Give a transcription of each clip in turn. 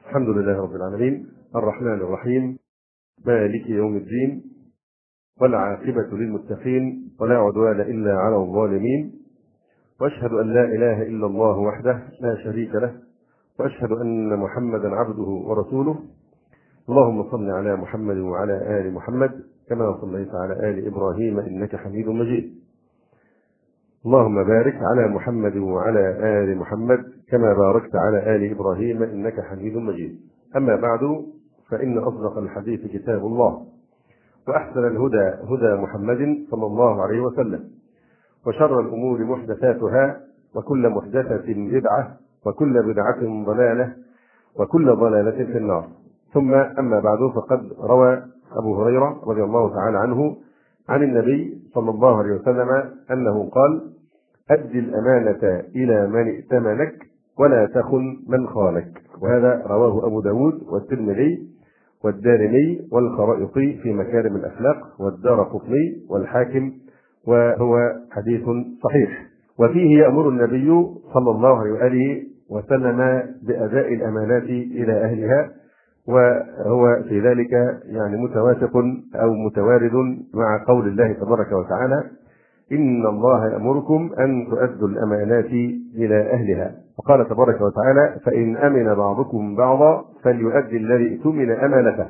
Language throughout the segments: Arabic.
الحمد لله رب العالمين الرحمن الرحيم مالك يوم الدين والعاقبة للمتقين ولا عدوان إلا على الظالمين، وأشهد أن لا إله إلا الله وحده لا شريك له، وأشهد أن محمدا عبده ورسوله. اللهم صل على محمد وعلى آل محمد كما صليت على آل إبراهيم إنك حميد مجيد. اللهم بارك على محمد وعلى آل محمد كما باركت على آل إبراهيم إنك حميد مجيد. أما بعد، فإن أصدق الحديث كتاب الله، وأحسن الهدى هدى محمد صلى الله عليه وسلم، وشر الأمور محدثاتها، وكل محدثة بدعة، وكل بدعة ضلالة، وكل ضلالة في النار. ثم أما بعد، فقد روى أبو هريرة رضي الله تعالى عنه عن النبي صلى الله عليه وسلم أنه قال: أد الأمانة إلى من ائتمنك ولا تخن من خانك. وهذا رواه أبو داود والترمذي والدارمي والخرائطي في مكارم الأخلاق والدارقطني والحاكم، وهو حديث صحيح. وفيه يأمر النبي صلى الله عليه وآله وسلم بأداء الأمانات إلى أهلها، وهو في ذلك يعني متوافق أو متوارد مع قول الله تبارك وتعالى: إن الله يأمركم أن تؤدوا الأمانات إلى أهلها. وقال تبارك وتعالى: فإن أمن بعضكم بعضا فليؤدي الذي ائتمن أمانته.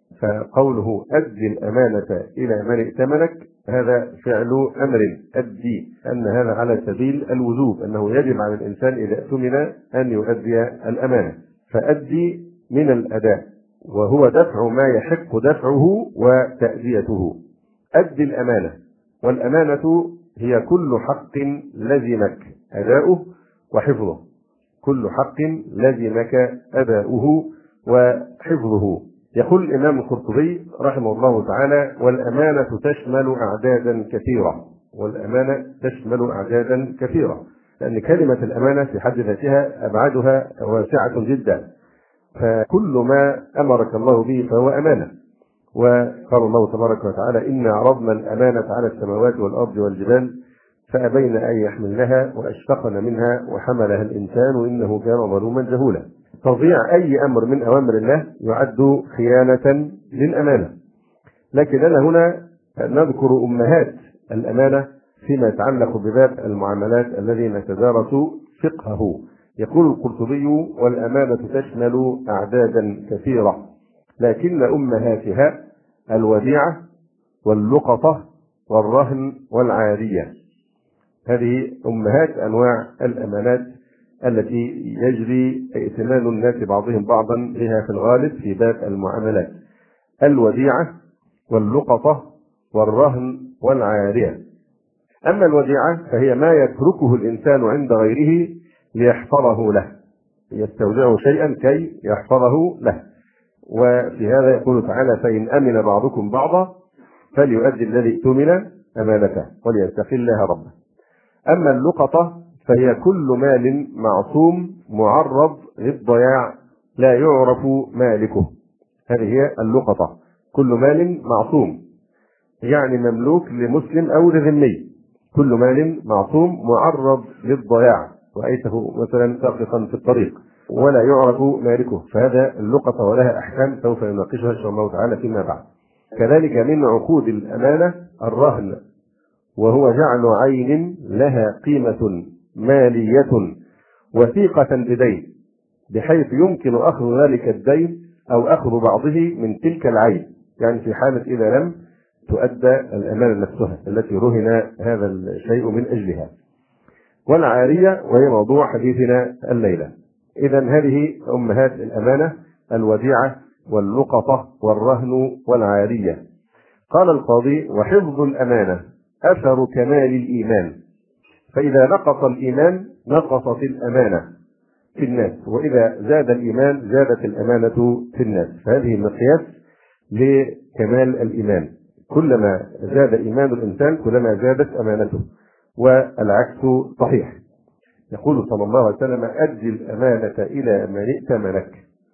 فقوله أدي الأمانة إلى من ائتمنك هذا فعل أمر، أدي، أن هذا على سبيل الوجوب، أنه يجب على الإنسان إذا اؤتمن أن يؤدي الأمانة. فأدي من الأداء، وهو دفع ما يحق دفعه وتأديته. أدي الأمانة، والأمانة هي كل حق لزمك أداؤه وحفظه، كل حق لزمك أداؤه وحفظه. يقول الإمام القرطبي رحمه الله تعالى: والأمانة تشمل أعدادا كثيرة، والأمانة تشمل أعدادا كثيرة، لأن كلمة الأمانة في حد ذاتها أبعادها واسعة جدا، فكل ما أمرك الله به فهو أمانة. وقال الله تبارك وتعالى: إنا عرضنا الأمانة على السماوات والأرض والجبال فأبين أن يحملنها وأشفقن منها وحملها الإنسان إنه كان ظلوما جهولا. تضييع أي أمر من أوامر الله يعد خيانة للأمانة. لكننا هنا نذكر أمهات الأمانة فيما يتعلق بباب المعاملات الذي نتدارس فقهه. يقول القرطبي: والأمانة تشمل أعدادا كثيرة، لكن أمهاتها الوديعة واللقطة والرهن والعارية. هذه أمهات أنواع الأمانات التي يجري ائتمان الناس بعضهم بعضا بها في الغالب في باب المعاملات: الوديعة واللقطة والرهن والعارية. أما الوديعة فهي ما يتركه الإنسان عند غيره ليحفظه له، يستودعه شيئا كي يحفظه له. وفي هذا يقول تعالى: فإن أمن بعضكم بعضا فليؤدي الذي اؤتمن أمانته وليتق الله ربه. أما اللقطة فهي كل مال معصوم معرض للضياع لا يعرف مالكه. هذه هي اللقطة، كل مال معصوم، يعني مملوك لمسلم أو لذمي، كل مال معصوم معرض للضياع، رأيته مثلا ساقطا في الطريق ولا يعرف مالكه، فهذا اللقطة ولها أحكام سوف نناقشها إن شاء الله تعالى فيما بعد. كذلك من عقود الأمانة الرهن، وهو جعل عين لها قيمة مالية وثيقة بدين، بحيث يمكن أخذ ذلك الدين أو أخذ بعضه من تلك العين، يعني في حالة إذا لم تؤدى الأمانة نفسها التي رهن هذا الشيء من أجلها. والعارية وهي موضوع حديثنا الليلة. إذا هذه أمهات الأمانة: الوديعة واللقطة والرهن والعارية. قال القاضي: وحفظ الأمانة أثر كمال الإيمان، فإذا نقص الإيمان نقصت الأمانة في الناس، وإذا زاد الإيمان زادت الأمانة في الناس. فهذه مقياس لكمال الإيمان، كلما زاد إيمان الإنسان كلما زادت أمانته، والعكس صحيح. يقول صلى الله عليه وسلم: أدي الأمانة إلى من ائتمنك،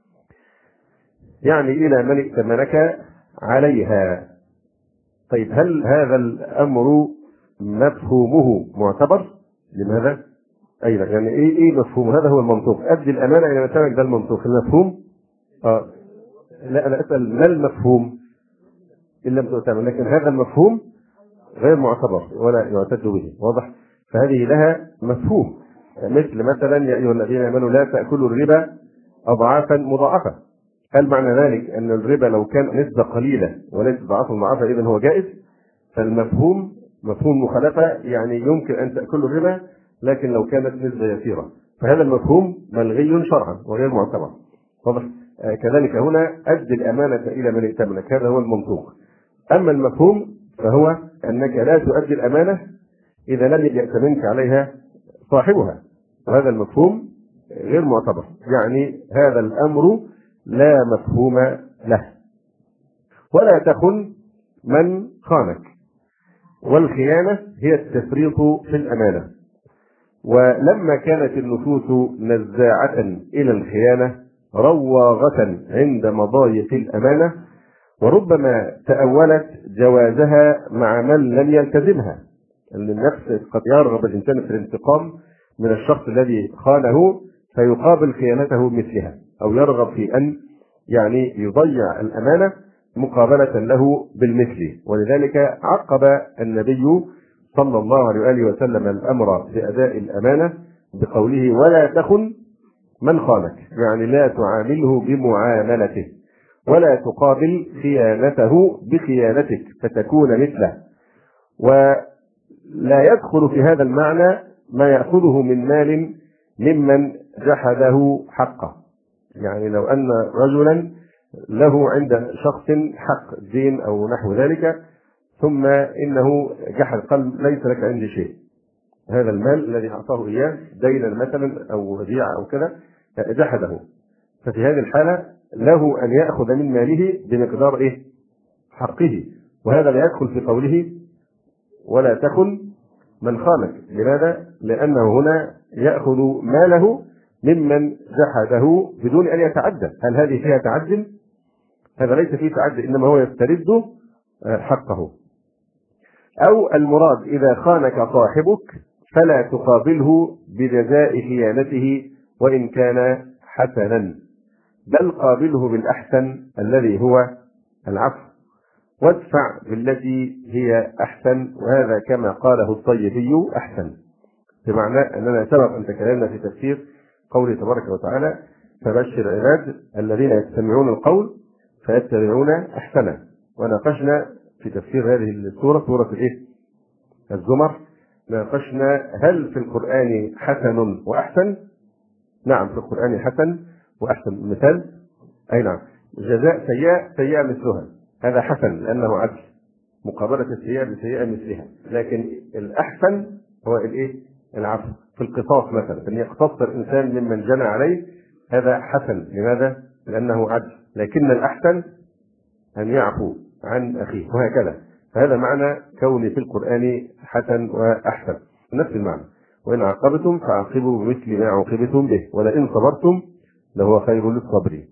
يعني إلى من ائتمنك عليها. طيب، هل هذا الأمر مفهومه معتبر؟ لماذا؟ أيضا يعني إيه مفهوم؟ هذا هو المنطوق. أدي الأمانة إلى من ائتمنك، ده المنطوق. المفهوم لا أنا أسأل ما المفهوم إن لم تؤتمن، لكن هذا المفهوم غير معتبر ولا يعتد به، واضح؟ فهذه لها مفهوم، مثل مثلا يا أيها الذين آمنوا لا تأكلوا الربا أضعافا مضاعفة. هل معنى ذلك أن الربا لو كان نسبة قليلة وليس ضعافا مضاعفة إذن هو جائز؟ فالمفهوم مفهوم مخالفة، يعني يمكن أن تأكلوا الربا لكن لو كانت نسبة يسيرة، فهذا المفهوم ملغي شرعا وغير معتبر، واضح؟ كذلك هنا أد الأمانة إلى من ائتمنك، هذا هو المنطوق. أما المفهوم فهو أنك لا تؤدي الأمانة إذا لم يأتمنك عليها صاحبها، وهذا المفهوم غير معتبر، يعني هذا الأمر لا مفهوم له. ولا تخن من خانك، والخيانة هي التفريط في الأمانة. ولما كانت النفوس نزاعة إلى الخيانة رواغة عند مضايق الأمانة، وربما تأولت جوازها مع من لم يلتزمها، أن النفس قد يرغب الإنسان في الانتقام من الشخص الذي خانه فيقابل خيانته مثلها، أو يرغب في أن يعني يضيع الأمانة مقابلة له بالمثل. ولذلك عقب النبي صلى الله عليه وآله وسلم الأمر بأداء الأمانة بقوله ولا تخن من خانك، يعني لا تعامله بمعاملته ولا تقابل خيانته بخيانتك فتكون مثله. ولا يدخل في هذا المعنى ما يأخذه من مال ممن جحده حقه، يعني لو أن رجلا له عند شخص حق دين أو نحو ذلك ثم إنه جحد قال ليس لك عندي شيء، هذا المال الذي أعطاه إياه دينا مثلا أو وديعة أو كذا جحده، ففي هذه الحالة له أن يأخذ من ماله بمقدار حقه، وهذا لا يدخل في قوله ولا تخن من خانك. لماذا؟ لأنه هنا يأخذ ماله ممن جحده بدون أن يتعدى. هل هذه فيها تعد؟ هذا ليس فيه تعد، إنما هو يسترد حقه. أو المراد إذا خانك صاحبك فلا تقابله بجزاء خيانته وإن كان حسنا، بل قابله بالأحسن الذي هو العفو، وادفع بالتي هي أحسن، وهذا كما قاله الطيبي أحسن، بمعنى أننا سبق أن تكلمنا في تفسير قوله تبارك وتعالى فبشر عباد الذين يستمعون القول فيتبعون أحسنه، وناقشنا في تفسير هذه السورة سورة الزمر، ناقشنا هل في القرآن حسن وأحسن؟ نعم في القرآن حسن وأحسن. مثال أي نعم، جزاء سيئة سيئة مثلها، هذا حسن لأنه عدل مقابلة السيئة بسيئة مثلها، لكن الأحسن هو العفو. في القصاص مثلا أن يقتص الإنسان ممن جنى عليه، هذا حسن. لماذا؟ لأنه عدل، لكن الأحسن أن يعفو عن أخيه، وهكذا. فهذا معنى كوني في القرآن حسن وأحسن نفس المعنى. وإن عاقبتم فعاقبوا بمثل ما عوقبتم به ولئن صبرتم لهو خير للصابرين.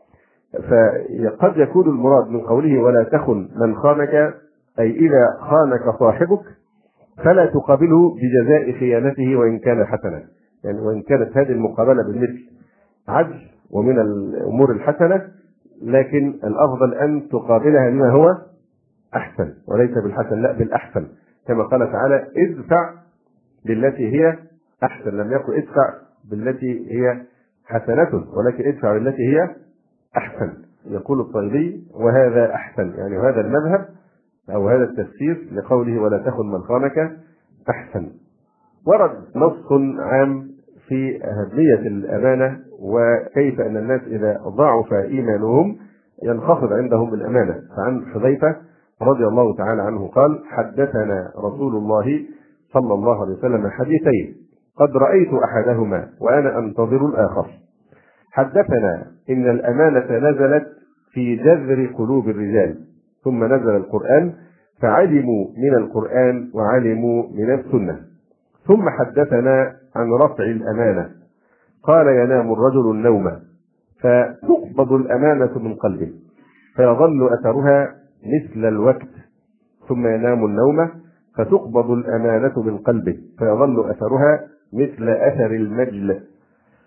فقد يكون المراد من قوله ولا تخن من خانك أي إذا خانك صاحبك فلا تقابله بجزاء خيانته وإن كان حسنا، يعني وإن كانت هذه المقابلة بالمثل عدل ومن الأمور الحسنة، لكن الأفضل أن تقابلها بما هو أحسن وليس بالحسن، لا بالأحسن، كما قال تعالى ادفع بالتي هي أحسن، لم يقل ادفع بالتي هي حسنة ولكن ادفع بالتي هي أحسن. يقول الطيبي وهذا أحسن، يعني هذا المذهب أو هذا التفسير لقوله ولا تخن من خانك أحسن. ورد نص عام في أهمية الأمانة وكيف أن الناس إذا ضعف إيمانهم ينخفض عندهم الأمانة. فعن حذيفة رضي الله تعالى عنه قال حدثنا رسول الله صلى الله عليه وسلم حديثين قد رأيت أحدهما وأنا أنتظر الآخر. حدثنا إن الأمانة نزلت في جذر قلوب الرجال ثم نزل القرآن فعلموا من القرآن وعلموا من السنة. ثم حدثنا عن رفع الأمانة قال ينام الرجل النوم فتقبض الأمانة من قلبه فيظل أثرها مثل الوقت، ثم ينام النوم فتقبض الأمانة من قلبه فيظل أثرها مثل أثر المجل.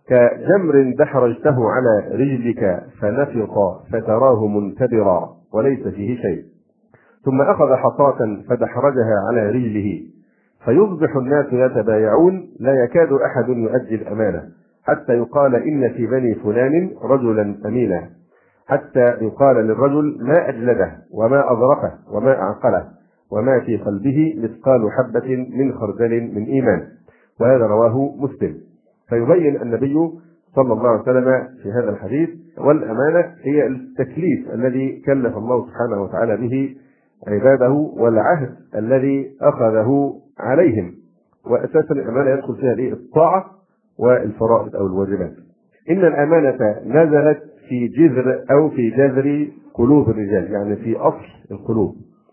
كجمر دحرجته على رجلك فنفط فتراه منتبرا وليس فيه شيء. ثم أخذ حصاة فدحرجها على رجله فيصبح الناس يتبايعون لا يكاد أحد يؤدي الأمانة حتى يقال إن في بني فلان رجلا أمينا، حتى يقال للرجل ما أجلده وما أظرفه وما أعقله وما في قلبه مثقال حبة من خردل من إيمان. وهذا رواه مسلم. فيبين النبي صلى الله عليه وسلم في هذا الحديث والأمانة هي التكليف الذي كلف الله سبحانه وتعالى به عباده والعهد الذي أخذه عليهم. وأساسا الأمانة يدخل فيها الطاعة والفرائض أو الواجبات. إن الأمانة نزلت في جذر أو في جذر قلوب الرجال، يعني في أصل القلوب.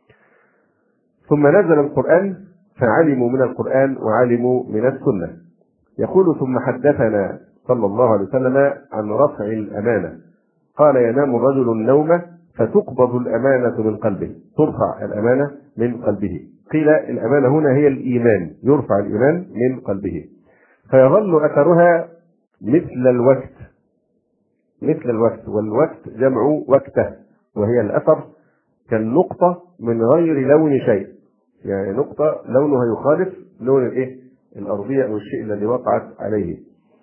ثم نزل القرآن فعلموا من القرآن وعلموا من السنة. يقول ثم حدثنا صلى الله عليه وسلم عن رفع الأمانة. قال ينام الرجل النوم فتقبض الأمانة من قلبه، ترفع الأمانة من قلبه. قيل الأمانة هنا هي الإيمان، يرفع الإيمان من قلبه فيظل أثرها مثل الوقت، مثل الوقت، والوقت جمع وقته، وهي الأثر كالنقطة من غير لون شيء، يعني نقطة لونها يخالف لون الأرضية أو الشيء الذي وقعت عليه.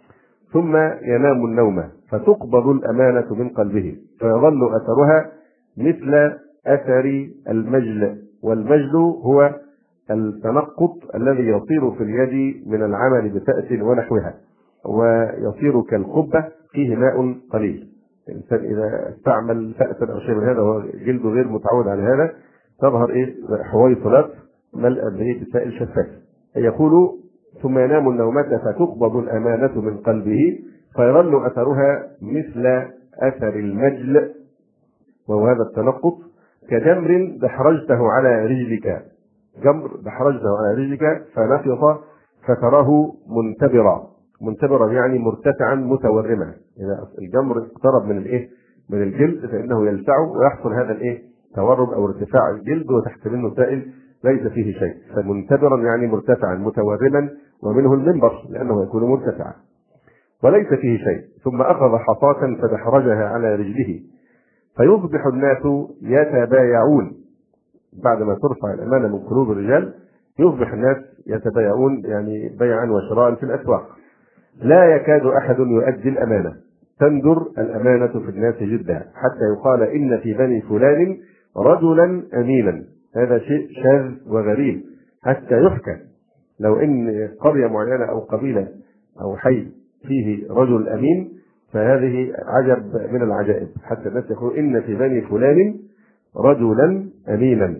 ثم ينام النوم فتقبض الأمانة من قلبه فيظل أثرها مثل أثر المجل، والمجل هو التنقط الذي يصير في اليد من العمل بفأس ونحوها، ويصير كالقبة فيه ماء قليل. الإنسان إذا استعمل فأسا أو شيء من هذا وهو جلده غير متعود على هذا تظهر حويصلات ملأ به بسائل شفاف. يقول ثم ينام النومة فتقبض الأمانة من قلبه فيظل أثرها مثل أثر المجل، وهو هذا التنقط، كجمر دحرجته على رجلك، جمر دحرجته على رجلك فنفط فتراه منتبرا، منتبرا يعني مرتفعا متورما. إذا الجمر اقترب من الجلد فإنه يلسعه ويحصل هذا تورم أو ارتفاع الجلد وتحت منه سائل ليس فيه شيء. فمنتبرا يعني مرتفعا متورما، ومنه المنبر لأنه يكون مرتفعا وليس فيه شيء. ثم أخذ حصاة فدحرجها على رجله فيصبح الناس يتبايعون. بعدما ترفع الأمانة من قلوب الرجال يصبح الناس يتبايعون، يعني بيعا وشراء في الأسواق. لا يكاد أحد يؤدي الأمانة، تندر الأمانة في الناس جدا حتى يقال إن في بني فلان رجلا أمينا. هذا شيء شاذ وغريب حتى يحكى. لو إن قرية معينة أو قبيلة أو حي فيه رجل أمين فهذه عجب من العجائب، حتى الناس يقولون إن في بني فلان رجلا أمينا.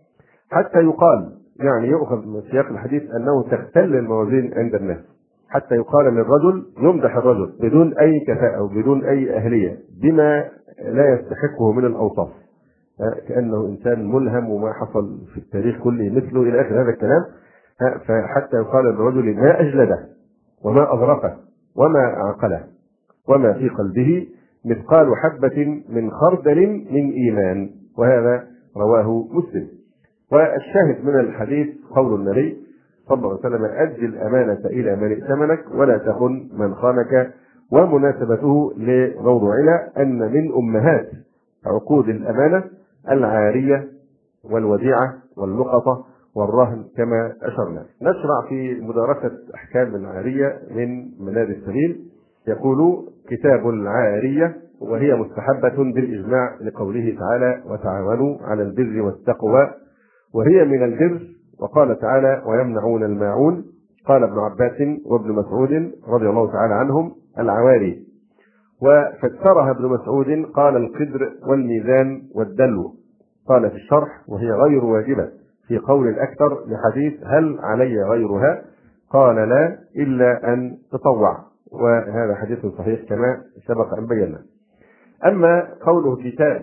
حتى يقال، يعني يؤخذ من سياق الحديث أنه تختل الموازين عند الناس، حتى يقال للرجل، يمدح الرجل بدون أي كفاءة أو بدون أي أهلية بما لا يستحقه من الأوصاف، كأنه إنسان ملهم وما حصل في التاريخ كله مثله إلى آخر هذا الكلام. فحتى يقال للرجل ما أجلده وما أظرفه وما أعقله وما في قلبه مثقال حبة من خردل من إيمان. وهذا رواه مسلم. والشاهد من الحديث قول النبي صلى الله عليه وسلم أدي الأمانة إلى من ائتمنك ولا تخن من خانك. ومناسبته لموضوعنا أن من أمهات عقود الأمانة العارية والوديعة واللقطة والرهن كما أشرنا. نشرع في مدارسة أحكام العارية من منار السبيل. يقول كتاب العارية وهي مستحبة بالإجماع لقوله تعالى وتعاونوا على البر والتقوى، وهي من البر. وقال تعالى ويمنعون الماعون. قال ابن عباس وابن مسعود رضي الله تعالى عنهم العواري. وفسرها ابن مسعود قال القدر والميزان والدلو. قال في الشرح وهي غير واجبة في قول الأكثر لحديث هل علي غيرها؟ قال لا إلا أن تطوع، وهذا حديث صحيح كما سبق أن بينا. أما قوله كتاب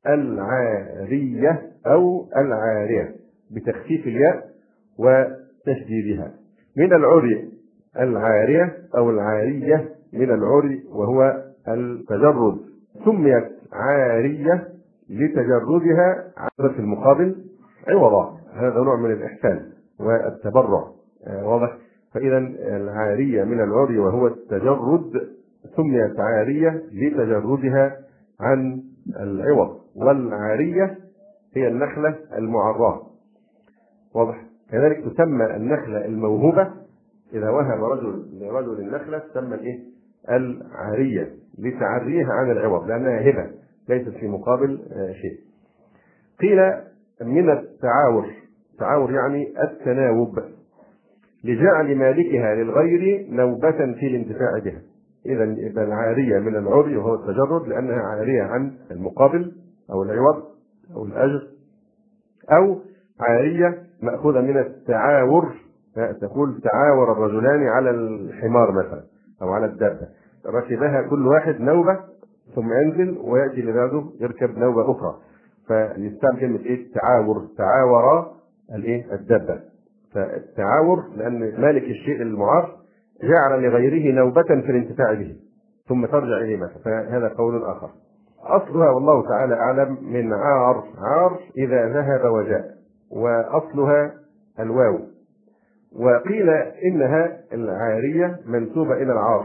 العارية أو العارية بتخفيف الياء وتشديدها من العري، العارية أو العارية من العري وهو التجرد. سميت عارية لتجردها عن في المقابل عوضا. هذا نوع من الإحسان والتبرع، واضح. فإذا العارية من العري وهو التجرد سميت عارية لتجردها عن العوض، والعارية هي النخلة المعراة. واضح؟ كذلك تسمى النخلة الموهوبة، إذا وهب رجل لرجل النخلة تسمى العارية لتعريها عن العوض، لأنها هبة ليست في مقابل شيء. قيل من التعاور يعني التناوب، لجعل مالكها للغير نوبة في الانتفاع بها. إذا العارية من العري وهو التجرد، لأنها عارية عن المقابل أو العوض أو الأجر، أو عارية مأخوذة من التعاور، تقول تعاور الرجلان على الحمار مثلا أو على الدابة، ركبها كل واحد نوبة ثم ينزل ويأتي لبعده يركب نوبة أخرى، فيستعمل كلمة التعاور، تعاور الدابة. فالتعاور لأن مالك الشيء المعار جعل لغيره نوبة في الانتفاع به ثم ترجع إليه مثلا، فهذا قول آخر. أصلها والله تعالى أعلم من عار إذا ذهب وجاء، وأصلها الواو. وقيل إنها العارية منسوبة إلى العار،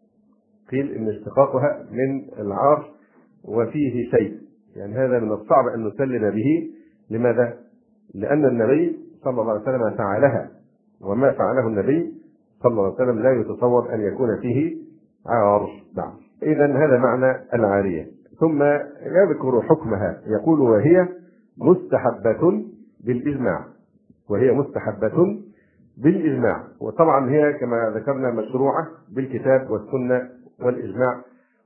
قيل إن اشتقاقها من العار وفيه شيء، يعني هذا من الصعب أن نسلم به. لماذا؟ لأن النبي صلى الله عليه وسلم فعلها، وما فعله النبي صلى الله عليه وسلم لا يتصور أن يكون فيه عار. نعم. إذا هذا معنى العارية. ثم يذكر حكمها، يقول وهي مستحبة بالإجماع، وهي مستحبة بالإجماع. وطبعا هي كما ذكرنا مشروعة بالكتاب والسنة والإجماع،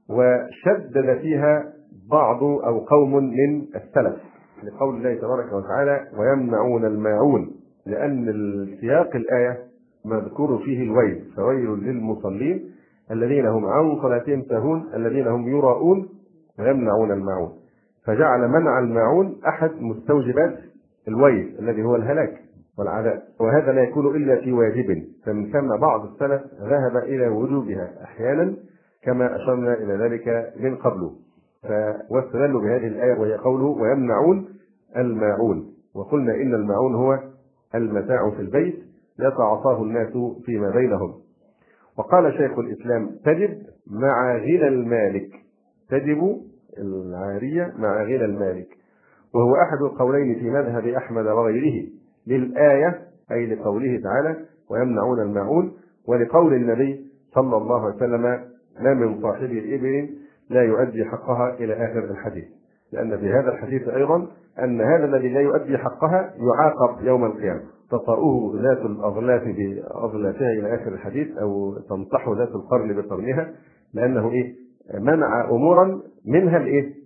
وشدد فيها بعض أو قوم من السلف لقول الله تبارك وتعالى ويمنعون الماعون، لأن السياق الآية مذكور فيه الويل، فويل للمصلين الذين هم عن صلاتهم ساهون الذين هم يراءون ويمنعون الماعون، فجعل منع الماعون أحد مستوجبات الويل الذي هو الهلاك والعذاب، وهذا لا يكون إلا في واجب، فمن ثم بعض السلف ذهب إلى وجوبها أحيانا كما أشرنا إلى ذلك من قبل. واستدلوا بهذه الآية وهي قوله ويمنعون الماعون، وقلنا إن الماعون هو المتاع في البيت يتعاطاه الناس فيما بينهم. وقال شيخ الإسلام تجب مع غنى المالك، تجب العارية مع غنى المالك، وهو أحد القولين في مذهب أحمد وغيره للآية، أي لقوله تعالى ويمنعون الماعون، ولقول النبي صلى الله عليه وسلم ما من صاحب الإبل لا يؤدي حقها إلى آخر الحديث، لأن في هذا الحديث أيضا أن هذا الذي لا يؤدي حقها يعاقب يوم القيامة، تطأه ذات الأغلاف بأغلافها إلى آخر الحديث، أو تنطح ذات القرن بقرنها، لأنه منع أمورا منها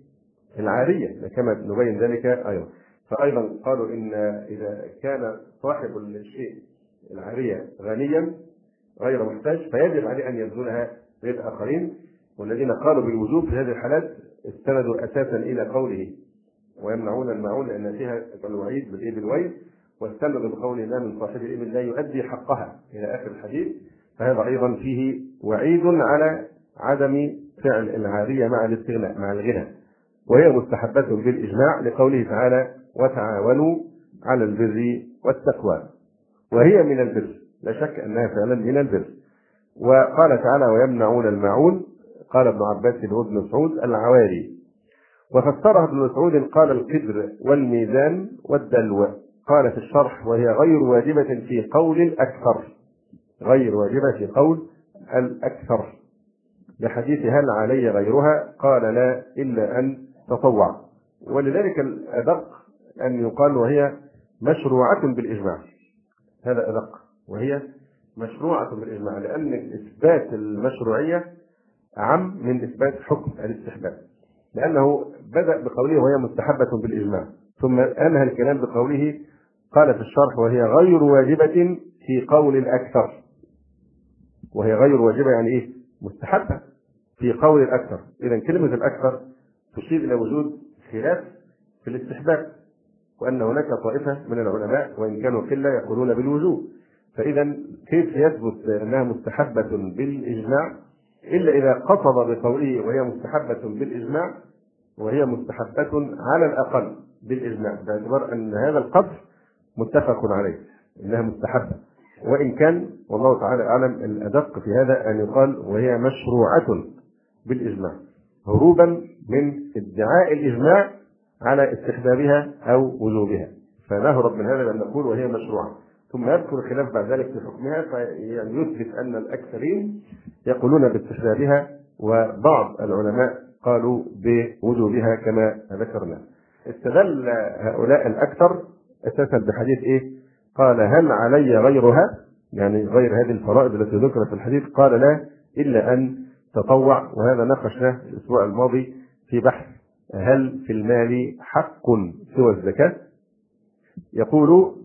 العارية كما نبين ذلك أيضا. فأيضا قالوا إن إذا كان صاحب الشيء العارية غنيا غير محتاج فيجب عليه أن يبذلها للآخرين، والذين قالوا بالوجوب في هذه الحالات استندوا أساسا إلى قوله ويمنعون الماعون لأن فيها الوعيد بالويل، واستندوا بقوله لا من صاحب الإبل لا يؤدي حقها إلى آخر الحديث، فهذا أيضا فيه وعيد على عدم فعل العارية مع الاستغناء مع الغنى. وهي مستحبة بالإجماع لقوله تعالى وتعاونوا على البر والتقوى، وهي من البر، لا شك أنها فعلا من البر. وقال تعالى ويمنعون الماعون، قال ابن عباس وابن مسعود العواري، وفسرها ابن مسعود قال القدر والميزان والدلو. قال في الشرح وهي غير واجبة في قول الأكثر، غير واجبة في قول الأكثر، بحديث هل علي غيرها قال لا إلا أن تطوع. ولذلك الأدق أن يقال وهي مشروعة بالإجماع، هذا أدق، وهي مشروعة بالإجماع، لأن إثبات المشروعية أعم من إثبات حكم الاستحباب، لأنه بدأ بقوله وهي مستحبة بالإجماع، ثم أنهى الكلام بقوله قال في الشرح وهي غير واجبة في قول الأكثر، وهي غير واجبة يعني مستحبة في قول الأكثر. إذا كلمة الأكثر تشير إلى وجود خلاف في الاستحباب، وأن هناك طائفة من العلماء وإن كانوا قلة يقولون بالوجوب، فإذا كيف يثبت أنها مستحبة بالإجماع إلا إذا قصد بقوله وهي مستحبة بالإجماع وهي مستحبة على الأقل بالإجماع، باعتبار أن هذا القدر متفق عليه إنها مستحبة، وإن كان والله تعالى أعلم الأدق في هذا أن يقال وهي مشروعة بالإجماع، هروبا من ادعاء الإجماع على استحبابها أو وجوبها، فنهرب من هذا بأن نقول وهي مشروعة، ثم يذكر الخلاف بعد ذلك في حكمها، فيعني يثبت أن الأكثرين يقولون باستحبابها، وبعض العلماء قالوا بوجوبها كما ذكرنا. استدل هؤلاء الأكثر أساسا بحديث إيه؟ قال هل علي غيرها؟ يعني غير هذه الفرائض التي ذكرت في الحديث؟ قال لا، إلا أن تطوع. وهذا ناقشناه الأسبوع الماضي في بحث هل في المال حق سوى الزكاة؟ يقول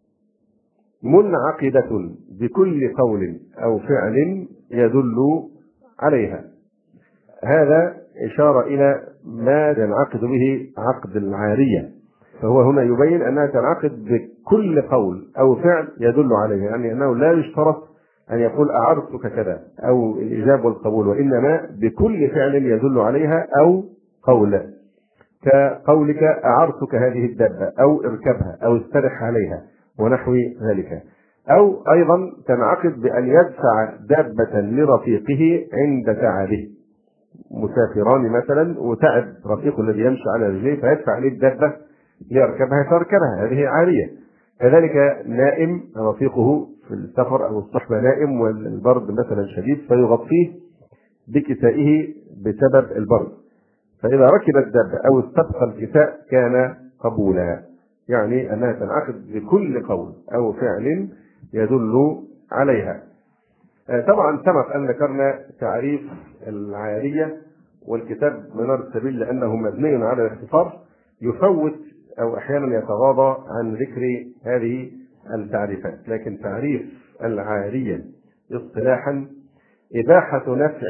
منعقدة بكل قول أو فعل يدل عليها. هذا إشارة إلى ما ينعقد به عقد العارية، فهو هنا يبين أنها تنعقد بكل قول أو فعل يدل عليها، يعني أنه لا يشترط أن يقول أعرضتك كذا أو الإجابة والقبول، وإنما بكل فعل يدل عليها أو قول، كقولك أعرضتك هذه الدابة أو اركبها أو استرح عليها ونحو ذلك. أو أيضا تنعقد بأن يدفع دابة لرفيقه عند تعبه، مسافران مثلا وتعب رفيقه الذي يمشي على رجليه فيدفع عليه الدابة ليركبها فيركبها، هذه عارية. كذلك نائم رفيقه في السفر أو الصحبة نائم والبرد مثلا شديد فيغطيه بكسائه بسبب البرد، فإذا ركب الدابة أو استبقى الكساء كان قبولا، يعني أنها تنعقد بكل قول أو فعل يدل عليها. طبعا سبق أن ذكرنا تعريف العارية، والكتاب منار السبيل لأنه مبني على الاختصار يفوت أو أحيانا يتغاضى عن ذكر هذه التعريفات. لكن تعريف العارية اصطلاحا إباحة نفع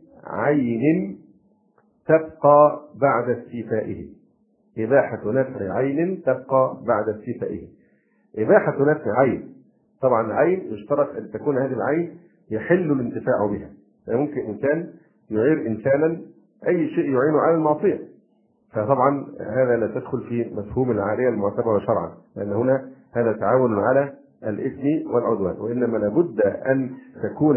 عين تبقى بعد استيفائه. إباحة نفع عين تبقى بعد استيفائه. إباحة نفع عين، طبعا عين يشترط أن تكون هذه العين يحل الانتفاع بها، ممكن إنسان يعير إنسانا أي شيء يعينه على المعصية، فطبعا هذا لا تدخل في مفهوم العارية المعتبرة شرعا، لأن هنا هذا تعاون على الإثم والعدوان، وإنما لابد أن تكون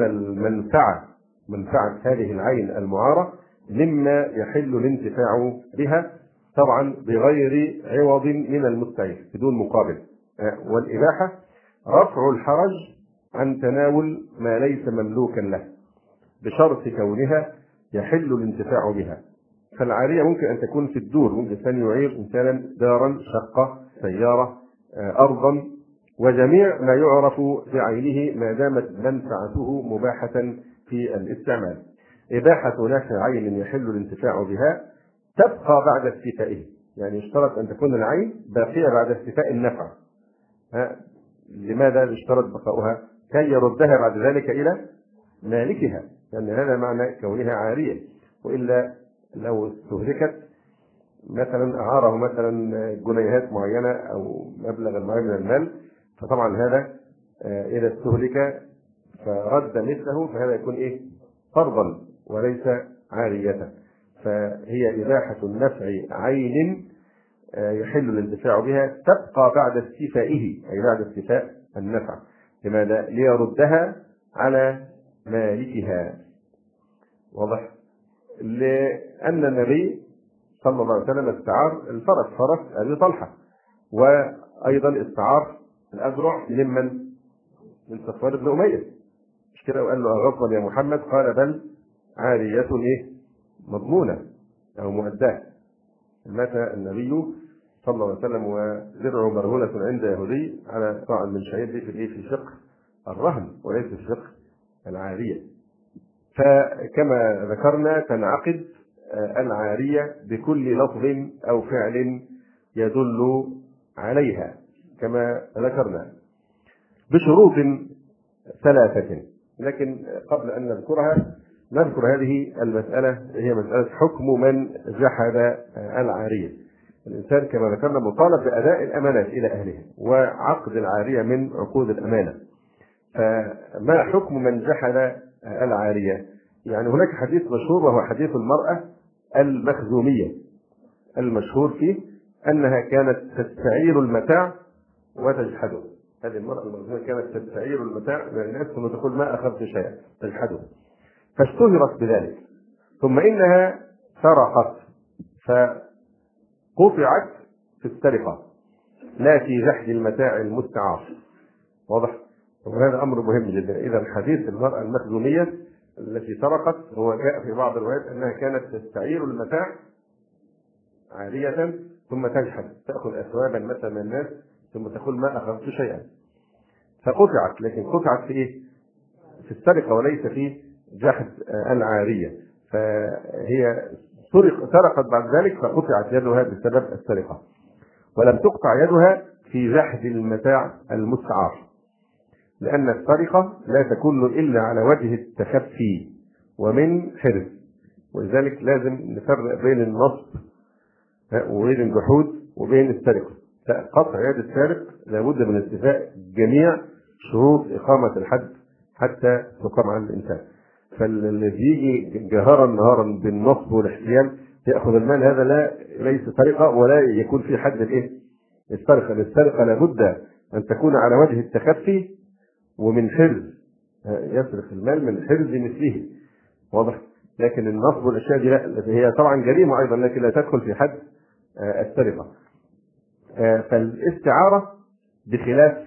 منفعة هذه العين المعارة مما يحل الانتفاع بها، طبعا بغير عوض من المستعير بدون مقابل. والإباحة رفع الحرج عن تناول ما ليس مملوكا له بشرط كونها يحل الانتفاع بها. فالعارية ممكن أن تكون في الدور، ممكن إنسان يعير إنسانا دارا، شقة، سيارة، أرضا، وجميع ما يعرف بعينه ما دامت منفعته مباحة في الاستعمال. إباحة نفع عين يحل الانتفاع بها تبقى بعد استيفائه، يعني يشترط أن تكون العين باقية بعد استيفاء النفع. لماذا يشترط بقاؤها؟ كي يردها بعد ذلك إلى مالكها، لأن هذا معنى كونها عارية، وإلا لو استهلكت مثلا أعاره مثلا جنيهات معينة أو مبلغ معين من المال، فطبعا هذا إذا استهلك فرد مثله فهذا يكون إيه؟ فرضا وليس عارية. فهي إباحة النفع عين يحل الانتفاع بها تبقى بعد استيفائه، أي بعد استيفاء النفع. لماذا؟ ليردها على مالكها. واضح؟ لأن النبي صلى الله عليه وسلم استعار الفرس، فرس أبي طلحة، وأيضا استعار الأذرع من صفوان بن أمية، مش كده؟ وقال له أغضبا يا محمد؟ قال بل عارية إيه؟ مضمونة أو مؤداة. مات النبي صلى الله عليه وسلم ودرعه مرهونة عند يهودي على طعن من شعير في شق الرهن وليس في شق العارية. فكما ذكرنا تنعقد العارية بكل لفظ أو فعل يدل عليها كما ذكرنا بشروط ثلاثة. لكن قبل أن نذكر هذه المسألة، هي مسألة حكم من جحد العارية. الإنسان كما ذكرنا مطالب بأداء الأمانات إلى أهلها، وعقد العارية من عقود الأمانة. فما حكم من جحد العارية؟ يعني هناك حديث مشهور وهو حديث المرأة المخزومية، المشهور فيه أنها كانت تستعير المتاع وتجحده، هذه المرأة المخزومية كانت تستعير المتاع من الناس ثم تقول ما أخذت شيئا تجحده، فاشتهرت بذلك. ثم إنها سرقت فقطعت في السرقة لا في جحد المتاع المستعار. واضح؟ وهذا أمر مهم جدا. إذا حديث المرأة المخزومية التي سرقت هو جاء في بعض الروايات أنها كانت تستعير المتاع عارية ثم تجحد، تأخذ أثوابا مثلا من الناس ثم تقول ما أخذت شيئا، فقطعت. لكن قطعت في إيه؟ في السرقة وليس في جحد العارية. فهي سرقت بعد ذلك فقطعت يدها بسبب السرقة، ولم تقطع يدها في جحد المتاع المستعار، لأن السرقة لا تكون إلا على وجه التخفي ومن حرز، ولذلك لازم نفرق بين النصب وبين الجحود وبين السرقة. قطع يد السارق لابد من استيفاء جميع شروط إقامة الحد حتى تقام على الإنسان. فالذي يجي جهرا نهارا بالنصب والاحتيال يأخذ المال هذا ليس سرقة ولا يكون في حد الإيه؟ السرقة. السرقة لابد أن تكون على وجه التخفي ومن حرز، يسرق المال من حرز مثله. واضح؟ لكن النصب والأشياء دي لا، هي طبعا جريمة أيضا لكن لا تدخل في حد السرقة. فالاستعارة بخلاف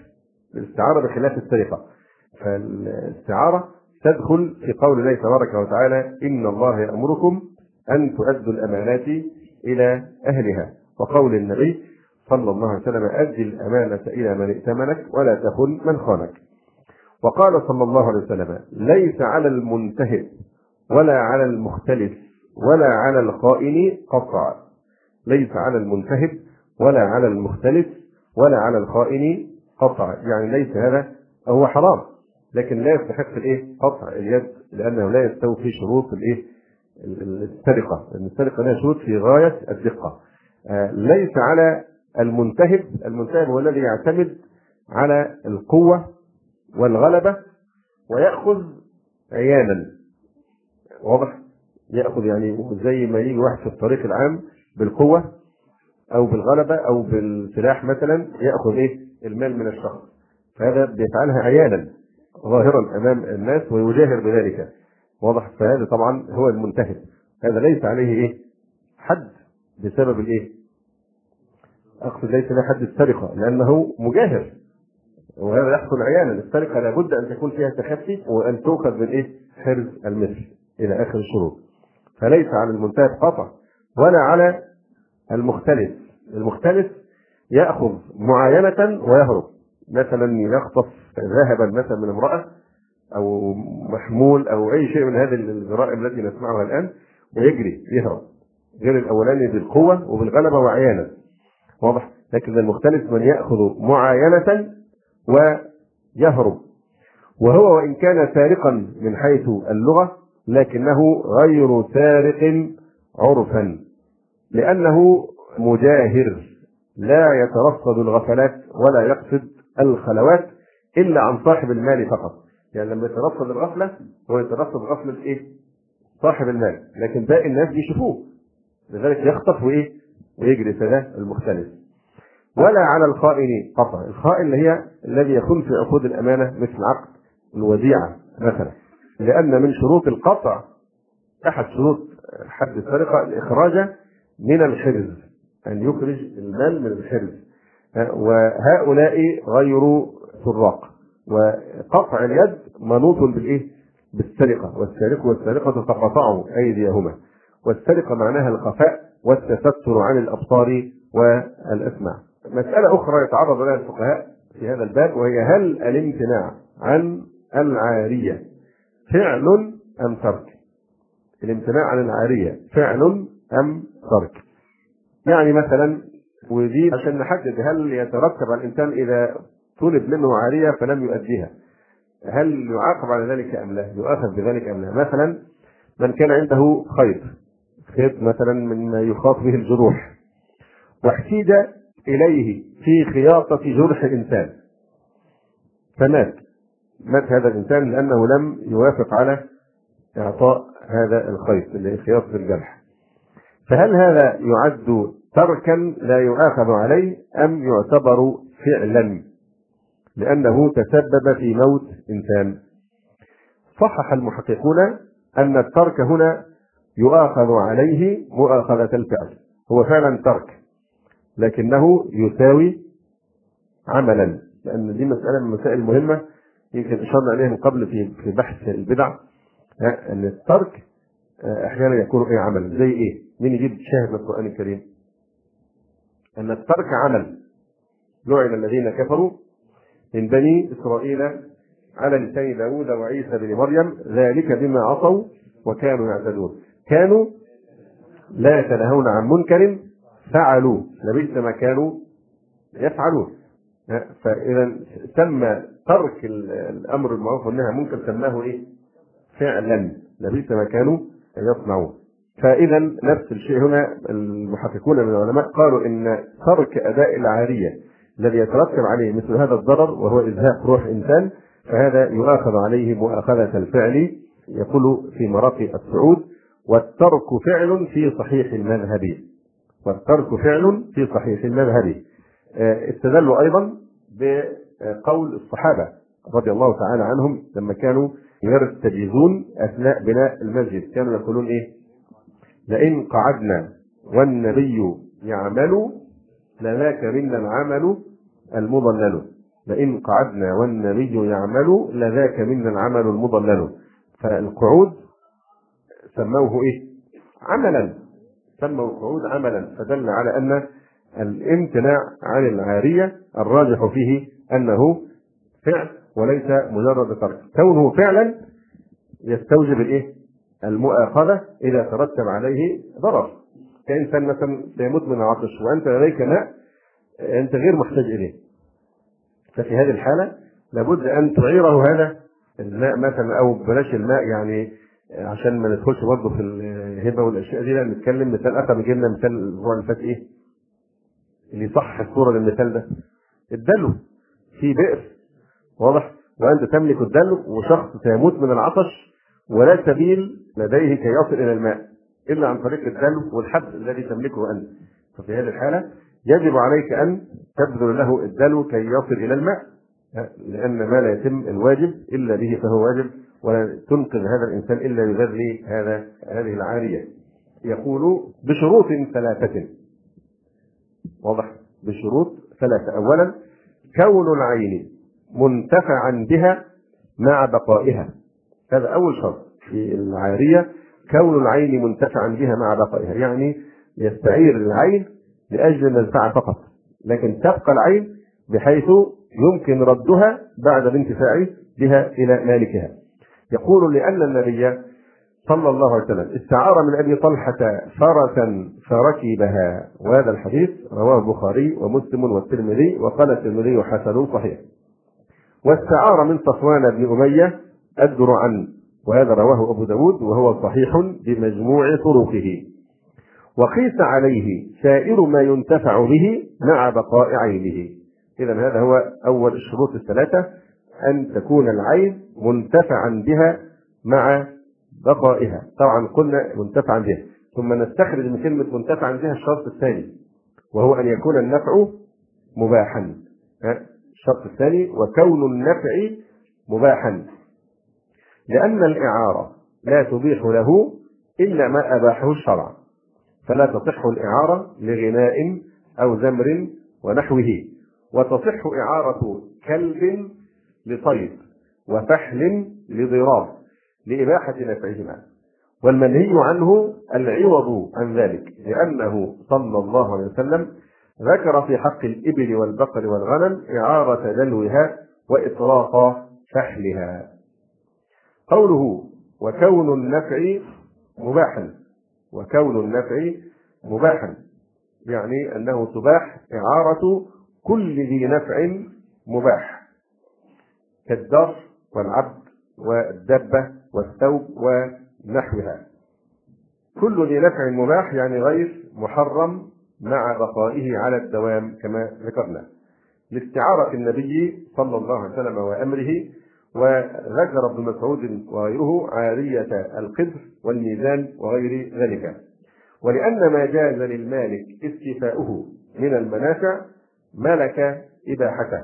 السرقة. فالاستعارة تدخل في قول الله تبارك وتعالى إن الله يأمركم أن تؤدوا الأمانات إلى أهلها، وقول النبي صلى الله عليه وسلم أدي الأمانة إلى من ائتمنك ولا تخن من خانك. وقال صلى الله عليه وسلم ليس على المنتهب ولا على المختلف ولا على الخائن قطع. ليس على المنتهب ولا على المختلف ولا على الخائن قطع، يعني ليس هذا هو حرام لكن لا يستحق قطع اليد، لأنه لا يستوفي شروط السرقة، لأن السرقة لها شروط في غاية الدقة. ليس على المنتهب هو الذي يعتمد على القوة والغلبة ويأخذ عيانا. واضح؟ يأخذ يعني زي ما يجي واحد في الطريق العام بالقوة أو بالغلبة أو بالسلاح مثلا يأخذ المال من الشخص، فهذا بيفعلها عيانا ظاهرا أمام الناس ويجاهر بذلك. واضح؟ فهذا طبعا هو المنتهب، هذا ليس عليه حد بسبب أقصد ليس له حد السرقة لأنه مجاهر، وهذا يحصل عيانا. السرقة لابد أن تكون فيها تخفي وأن تؤخذ من حرز المثل إلى آخر الشروط. فليس على المنتهب قطع ولا على المختلف. المختلف يأخذ معاينة ويهرب، مثلا يخطف ذهبا مثلا من امرأة أو محمول أو أي شيء من هذه الجرائم التي نسمعها الآن ويجري يهرب، غير الأولاني بالقوة وبالغلبة وعيانا. واضح؟ لكن المختلف من يأخذ معاينة ويهرب، وهو وإن كان سارقا من حيث اللغة لكنه غير سارق عرفا، لأنه مجاهر لا يترصد الغفلات ولا يقصد الخلوات إلا عن صاحب المال فقط. يعني لما يترصد الغفلة هو يترصد غفلة صاحب المال، لكن باقي الناس بيشوفوه لذلك يخطف ويجري. فده المختلف. ولا على الخائن قطع. الخائن اللي هي الذي يكون في عقود الأمانة مثل عقد الوديعة مثلا، لأن من شروط القطع أحد شروط حد السرقة الإخراج من الحرز، أن يخرج المال من الحرز، وهؤلاء غير سراق. وقطع اليد منوط بالسرقة، والسارقة تقطع أيديهما، والسرقة معناها الخفاء والتستر عن الأبصار والأسماع. مسألة أخرى يتعرض لها الفقهاء في هذا الباب وهي هل الامتناع عن العارية فعل أم ترك؟ الامتناع عن العارية فعل أم ترك؟ يعني مثلا، ودي عشان نحدد هل يترتب على الإنسان إذا طلب منه عارية فلم يؤديها هل يعاقب على ذلك أم لا، يؤاخذ بذلك أم لا. مثلا من كان عنده خيط مثلا مما يخاط به الجروح، واحتيج إليه في خياطة جرح إنسان فمات هذا الإنسان لأنه لم يوافق على إعطاء هذا الخيط اللي خياطة الجرح، فهل هذا يعد تركا لا يؤاخذ عليه أم يعتبر فعلا؟ لأنه تسبب في موت إنسان. صحح المحققون أن الترك هنا يؤاخذ عليه مؤاخذة الفعل، هو فعلا ترك لكنه يساوي عملا، لأن دي مسألة من المسائل المهمة يمكن أشرنا عليها من قبل في بحث البدع، أن الترك أحيانا يكون عملا. زي إيه؟ مين يجيب شاهد من القرآن الكريم؟ أن الترك عمل. لعن الذين كفروا من بني إسرائيل على لسان داود وعيسى بن مريم ذلك بما عصوا وكانوا يعتدون كانوا لا يتناهون عن منكر فعلوا لبئس ما كانوا يفعلون. فإذا سمى ترك الأمر بالمعروف والنهي عن المنكر سماه إيه؟ فعلا لبئس ما كانوا يصنعون. فإذا نفس الشيء هنا المحققون من العلماء قالوا إن ترك أداء العارية الذي يترتب عليه مثل هذا الضرر وهو إزهاق روح إنسان فهذا يؤاخذ عليه مؤاخذة الفعل. يقول في مراقي السعود: والترك فعل في صحيح المذهب. والترك فعل في صحيح المذهب. استدلوا أيضا بقول الصحابة رضي الله تعالى عنهم لما كانوا يرتجزون أثناء بناء المسجد، كانوا يقولون إيه؟ لئن قعدنا والنبي يعمل لذاك منا العمل المضلل. لئن قعدنا والنبي يعمل لذاك منا العمل المضلل. فالقعود سموه إيه؟ عملا. سموا القعود عملا، فدل على أن الامتناع عن العارية الراجح فيه أنه فعل وليس مجرد ترك. كونه فعلا يستوجب الايه؟ المؤاخذة إذا ترتب عليه ضرر. كإنسان مثلا سيموت من العطش وأنت لديك ماء أنت غير محتاج إليه، ففي هذه الحالة لابد أن تعيره هذا الماء مثلا، أو بلاش الماء يعني عشان ما ندخلش برضه في الهبة والأشياء دي، لا نتكلم مثال آخر. جبنا مثال الأسبوع اللي فات إيه؟ اللي صح الصورة للمثال ده الدلو في بئر واضح، وأنت تملك الدلو وشخص سيموت من العطش ولا سبيل لديه كي يصل إلى الماء إلا عن طريق الدلو والحبل الذي تملكه أنت. ففي هذه الحالة يجب عليك أن تبذل له الدلو كي يصل إلى الماء، لأن ما لا يتم الواجب إلا به فهو واجب، ولا تنقذ هذا الإنسان إلا ببذل هذه العارية. يقول بشروط ثلاثة واضح، بشروط ثلاثة. أولا كون العين منتفعا بها مع بقائها، هذا أول شرط في العارية، كون العين منتفعا بها مع بقائها، يعني يستعير العين لأجل المنفعة فقط، لكن تبقى العين بحيث يمكن ردها بعد الانتفاع بها إلى مالكها. يقول لأن النبي صلى الله عليه وسلم استعار من أبي طلحة فرسا فركبها، وهذا الحديث رواه البخاري ومسلم والترمذي، وقال الترمذي حسن صحيح. واستعار من صفوان بن أمية الدرعا، وهذا رواه أبو داود وهو صحيح بمجموع طرقه. وقيس عليه سائر ما ينتفع به مع بقاء عينه. إذا هذا هو أول الشروط الثلاثة، أن تكون العين منتفعا بها مع بقائها. طبعا قلنا منتفعا بها، ثم نستخرج من كلمة منتفعا بها الشرط الثاني وهو أن يكون النفع مباحا. الشرط الثاني وكون النفع مباحا، لأن الإعارة لا تبيح له إلا ما أباحه الشرع، فلا تصح الإعارة لغناء أو زمر ونحوه، وتصح إعارة كلب لصيد وفحل لضراب لإباحة نفعهما، والمنهي عنه العوض عن ذلك، لأنه صلى الله عليه وسلم ذكر في حق الإبل والبقر والغنم إعارة دلوها وإطلاق فحلها. قوله وكون النفع مباحا، وكون النفع مباحا يعني أنه تباح إعارة كل ذي نفع مباح، كالدار والعبد والدابة والثوب ونحوها. كل ذي نفع مباح يعني غير محرم مع بقائه على الدوام كما ذكرنا، لاستعارة النبي صلى الله عليه وسلم وأمره. وذكر ابن مسعود وغيره عارية القدر والميزان وغير ذلك. ولأن ما جاز للمالك استيفاؤه من المنافع ملك إباحته،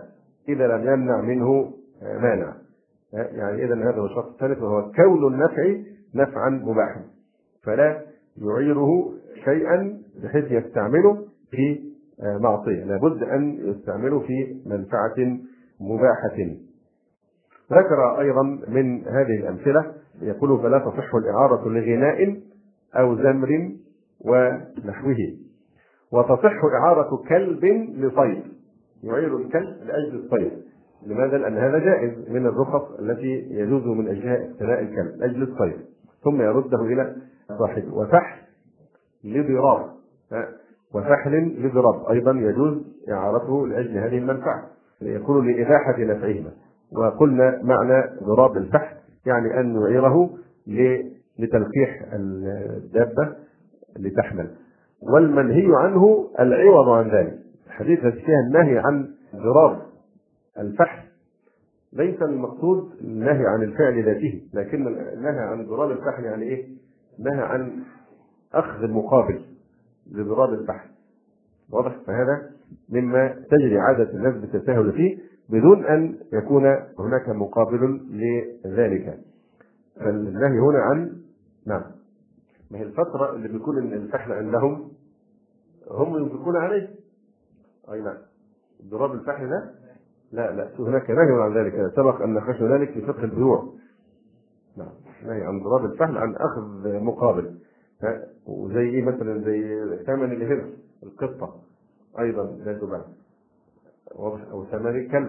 إذا لم يمنع منه مانع. يعني إذا هذا هو الشرط الثالث، وهو كون النفع نفعا مباحا، فلا يعيره شيئا بحيث يستعمله في معصية، لابد أن يستعمله في منفعة مباحة. ذكر أيضا من هذه الأمثلة يقول: فلا تصح الإعارة لغناء أو زمر ونحوه. وتصح إعارة كلب لصيد، يعير الكلب لأجل الصيد. لماذا؟ لأن هذا جائز من الرخص التي يجوز من أجلها اقتناء الكلب لأجل الصيد، ثم يرده إلى صاحبه. وفحل لضراب، وفحل لضراب أيضا يجوز إعارته لأجل هذه المنفعة، يكون لإباحة نفعهما. وقلنا معنى ضراب الفحل يعني أن يعيره لتلقيح الدابة لتحمل. والمنهي عنه العوض عن ذلك. الحديث الذي فيها النهي عن ضراب الفحل ليس المقصود النهي عن الفعل ذاته، لكن النهي عن ضراب الفحل يعني ايه؟ نهى عن اخذ المقابل لضراب الفحل. واضح؟ فهذا مما تجري عادة الناس بالتساهل فيه بدون ان يكون هناك مقابل لذلك. فالنهي هنا عن نعم، ما هي الفترة اللي بيكون الفحل عندهم هم ينفقون عليه. اي نعم، ضراب الفحل ده لا هناك نهي عن ذلك، سبق ان ناقشنا ذلك في فقه البيوع. نعم، نهي عن ضراب الفحل عن اخذ مقابل. وزي ايه مثلا؟ زي ثمن الهر القطه ايضا لا تباع، او ثمن الكلب.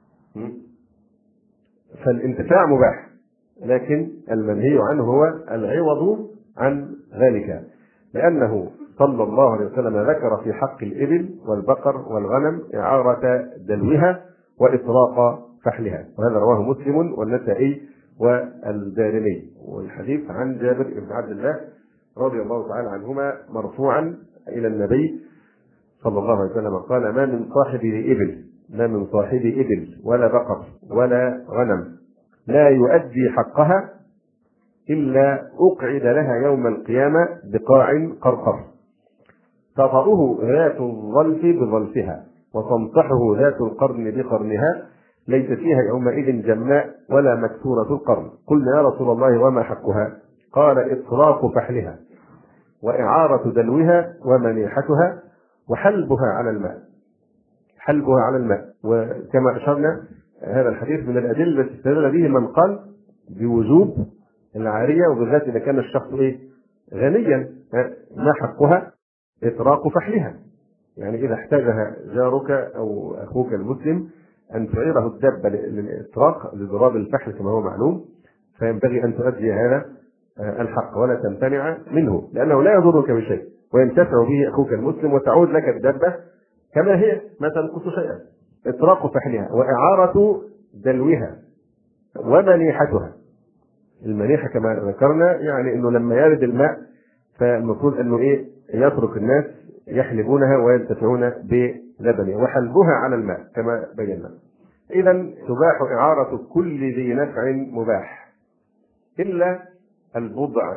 فالانتفاع مباح، لكن المنهي عنه هو العوض عن ذلك، لانه صلى الله عليه وسلم ذكر في حق الإبل والبقر والغنم إعارة دلوها وإطراق فحلها، وهذا رواه مسلم والنسائي والدارمي. والحديث عن جابر بن عبد الله رضي الله تعالى عنهما مرفوعا إلى النبي صلى الله عليه وسلم قال: ما من صاحب إبل ولا بقر ولا غنم لا يؤدي حقها إلا أقعد لها يوم القيامة بقاع قرقر، تطأه ذات الظلف بظلفها وتنطحه ذات القرن بقرنها، ليس فيها يومئذ جماء ولا مكسورة القرن. قلنا: يا رسول الله وما حقها؟ قال: إطراق فحلها وإعارة دلوها ومنيحتها وحلبها على الماء. وكما أشرنا هذا الحديث من الأدلة التي استدل به من قال بوجوب العارية، وبالذات إذا كان الشخص غنيا. ما حقها؟ إطراق فحلها، يعني إذا احتاجها جارك أو أخوك المسلم أن تعيره الدابة للإطراق لضراب الفحل كما هو معلوم، فينبغي أن تؤدي هذا الحق ولا تمتنع منه، لأنه لا يضرك بشيء وينتفع به أخوك المسلم وتعود لك الدابة كما هي، ما تنقص شيئا. إطراق فحلها وإعارة دلوها ومنيحتها. المنيحة كما ذكرنا يعني أنه لما يرد الماء فالمفروض أنه يترك الناس يحلبونها وينتفعون بلبنها، وحلبها على الماء كما بينا. إذا تباح إعارة كل ذي نفع مباح إلا البضع.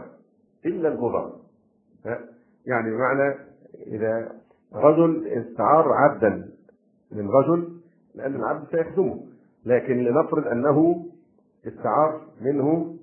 يعني بمعنى إذا رجل استعار عبدا من رجل لأن العبد سيخدمه، لكن لنفرض أنه استعار منه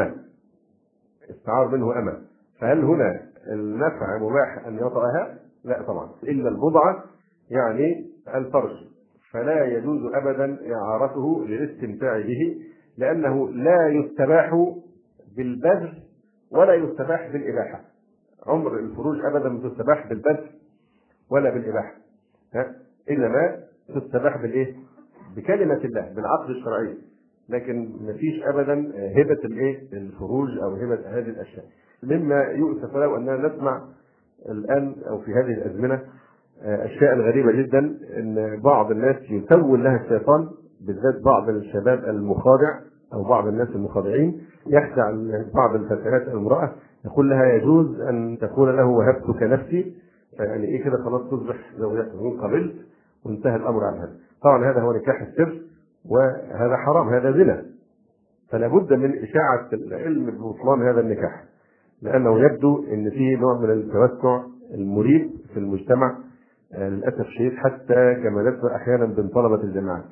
أمة، فهل هنا النفع مباح أن يطأها؟ لا طبعا، إلا البضعة يعني الفرج، فلا يجوز أبدا إعارته للاستمتاع به، لأنه لا يستباح بالبذل ولا يستباح بالإباحة. عمر الفروج أبدا ما تستباح بالبذل ولا بالإباحة، إنما تستباح بكلمة الله بالعقد الشرعي، لكن ما فيش أبدا هبة الفروج أو هبة هذه الأشياء. مما يؤسف له أننا نسمع الآن أو في هذه الأزمنة أشياء غريبة جدا، أن بعض الناس يسول لها الشيطان، بالذات بعض الشباب المخادع أو بعض الناس المخادعين يخدع بعض الفتيات المرأة، يقول لها يجوز أن تقول له وهبتك نفسي، يعني كده خلاص تصبح زوجته قبلت وانتهى الأمر عن هذا. طبعا هذا هو نكاح السر، وهذا حرام، هذا زنا، فلا بد من إشاعة العلم ببطلان هذا النكاح، لأنه يبدو أن فيه نوع من التوسع المريب في المجتمع للأسف الشديد، حتى كما نسمع أحيانا من طلبة الجامعات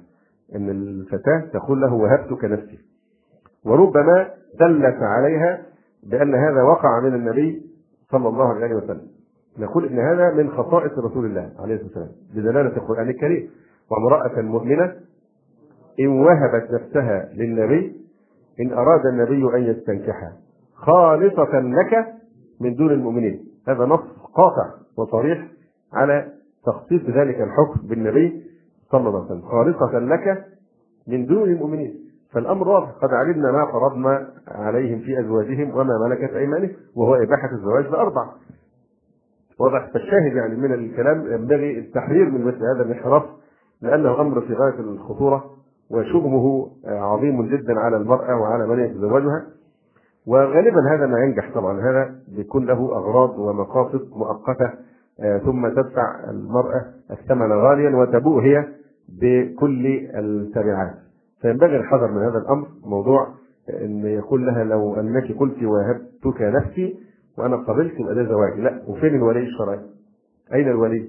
ان الفتاه تقول له وهبتك نفسي، وربما دلت عليها بان هذا وقع من النبي صلى الله عليه وسلم. نقول ان هذا من خصائص رسول الله عليه الصلاه والسلام بدلاله القران الكريم. وامراه مؤمنه ان وهبت نفسها للنبي ان اراد النبي ان يستنكحها خالصه لك من دون المؤمنين. هذا نص قاطع وصريح على تخصيص ذلك الحكم بالنبي صلى الله عليه وسلم، خالصة لك من دون المؤمنين. فالأمر واضح، قد علمنا ما فرضنا عليهم في أزواجهم وما ملكت أيمانهم، وهو إباحة الزواج بأربع. واضح. فالشاهد يعني من الكلام ينبغي التحرير من مثل هذا الانحراف، لأنه أمر في غاية الخطورة وشبهه عظيم جدا على المرأة وعلى من يتزوجها. وغالبا هذا ما ينجح طبعا، هذا بيكون له أغراض ومقاصد مؤقتة، ثم تدفع المرأة الثمن غاليا وتبوء هي بكل التبعات. فينبغي الحذر من هذا الأمر، موضوع أن يقول لها لو أنك قلت وهبتك نفسي وأنا قبلت يبقى ده زواج. لا، وفين الولي الشرعي؟ أين الولي؟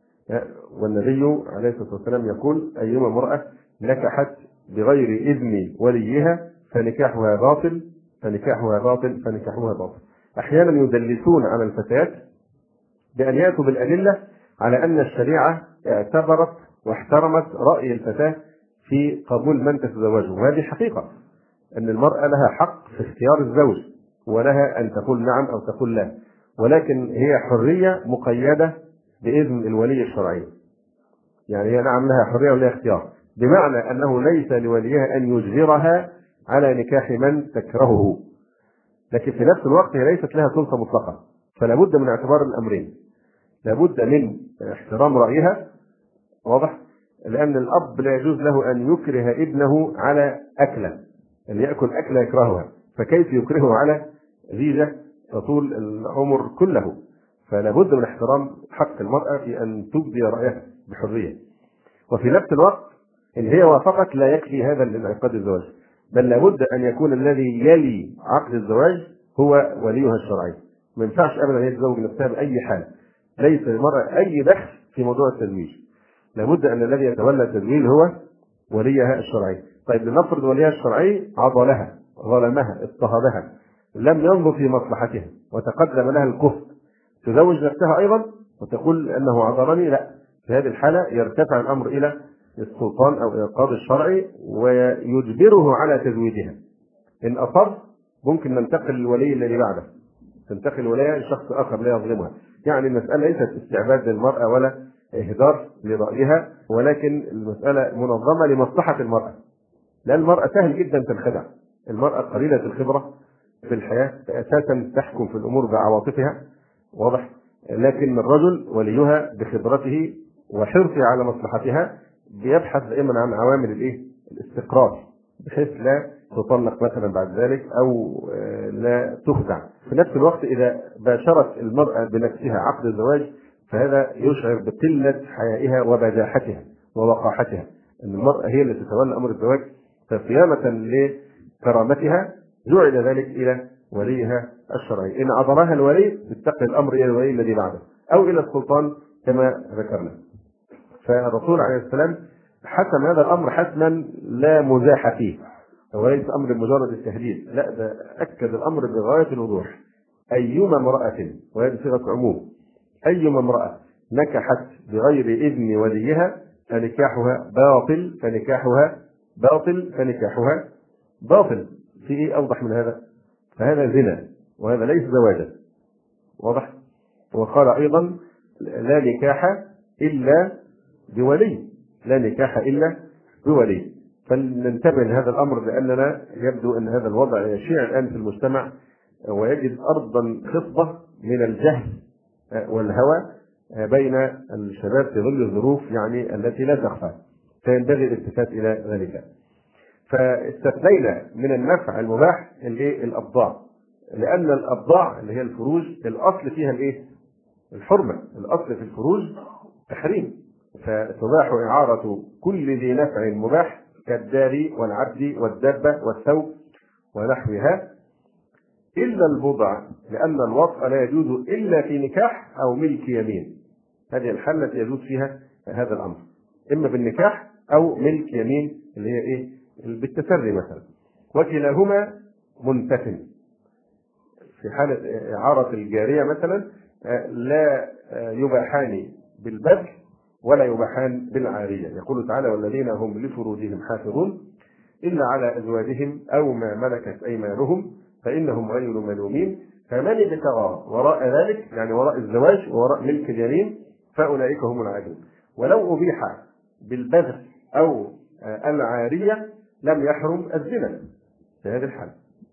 والنبي عليه الصلاة والسلام يقول أيما امرأة نكحت بغير إذن وليها فنكاحها باطل فنكاحها باطل فنكاحها باطل. أحيانا يدلسون على الفتيات بأن يأتوا بالأدلة على أن الشريعة اعتبرت واحترمت رأي الفتاة في قبول من تتزوجه، وهذه حقيقة أن المرأة لها حق في اختيار الزوج ولها أن تقول نعم أو تقول لا، ولكن هي حرية مقيدة بإذن الولي الشرعي. يعني هي نعم لها حرية ولها اختيار، بمعنى أنه ليس لوليها أن يجبرها على نكاح من تكرهه، لكن في نفس الوقت هي ليست لها سلطة مطلقة. فلا بد من اعتبار الأمرين، لا بد من احترام رأيها، واضح، لأن الأب لا يجوز له أن يكره ابنه على أكلة، أن يأكل أكلة يكرهها، فكيف يكرهه على زيجة تطول العمر كله؟ فلا بد من احترام حق المرأة في أن تبدي رأيها بحرية. وفي نفس الوقت إن هي وافقت لا يكفي هذا لانعقاد الزواج، بل لابد أن يكون الذي يلي عقد الزواج هو وليها الشرعي. ما ينفعش أبدا أن يتزوج نفسها بأي حال، ليس للمرأة أي دخل في موضوع التزويج. لابد أن الذي يتولى التزويج هو وليها الشرعي. طيب لنفرض وليها الشرعي عضلها، ظلمها، اضطهدها، لم ينظر في مصلحتها وتقدم لها الكفر، تزوج نفسها أيضا وتقول أنه عضلني؟ لا. في هذه الحالة يرتفع الأمر إلى السلطان أو إلى القاضي الشرعي ويجبره على تزويجها. إن أصر ممكن ننتقل للولي الذي بعده، تنتقل ولاية لشخص آخر لا يظلمها. يعني المسألة ليست استعباد للمرأة ولا إهدار لرأيها، ولكن المسألة منظمة لمصلحة المرأة. لأن المرأة سهل جدا تنخدع، المرأة قليلة الخبرة في الحياة، أساسا تحكم في الأمور بعواطفها، واضح، لكن الرجل وليها بخبرته وحرصه على مصلحتها بيبحث دائما عن عوامل الاستقرار، بحيث لا تطلق مثلا بعد ذلك أو لا تخدع. في نفس الوقت إذا باشرت المرأة بنفسها عقد الزواج فهذا يشعر بقلة حيائها وبجاحتها ووقاحتها، أن المرأة هي التي تتولى أمر الزواج، فصيانة لكرامتها جعل ذلك إلى وليها الشرعي. إن عذرها الولي يتقي الأمر إلى الولي الذي بعده أو إلى السلطان كما ذكرنا. فالرسول عليه السلام حسم هذا الأمر حسما لا مزاح فيه، وليس أمر مجرد التهديد، لا، ده أكد الأمر بغاية الوضوح. أيما امرأة، وهذه صيغة عموم، أيما امرأة نكحت بغير إذن وليها فنكاحها باطل فنكاحها باطل فنكاحها باطل. في إيه أوضح من هذا؟ فهذا زنا وهذا ليس زواجا، واضح. وقال أيضا لا نكاح إلا بولي، لا نكاح إلا بولي. فلننتبه لهذا الأمر، لأننا يبدو أن هذا الوضع يشيع الآن في المجتمع ويجد أرضا خصبة من الجهل والهوى بين الشباب في ظل الظروف يعني التي لا تخفى، فينبغي الالتفات إلى ذلك. فاستثنينا من النفع المباح الأبضاع، لأن الأبضاع اللي هي الفروج الأصل فيها الحرمة، الأصل في الفروج تحريم، فتباح إعارة كل ذي نفع مباح كالدار والعبد والدابة والثوب ونحوها إلا البضع، لأن الوطء لا يجوز إلا في نكاح أو ملك يمين. هذه الحالة التي يجوز فيها هذا الأمر، إما بالنكاح أو ملك يمين اللي هي إيه؟ بالتسري مثلا. وكلاهما منتف. في حالة إعارة الجارية مثلا لا يباحان بالبذل ولا يباحان بالعارية. يقول تعالى: والذين هم لفروجهم حافظون إلا على أزواجهم أو ما ملكت أيمانهم فإنهم غير ملومين فمن ابتغى وراء ذلك، يعني وراء الزواج ووراء ملك اليمين، فأولئك هم العادون. ولو أبيح بالبذل أو العارية لم يحرم الزنا في هذه الحالة،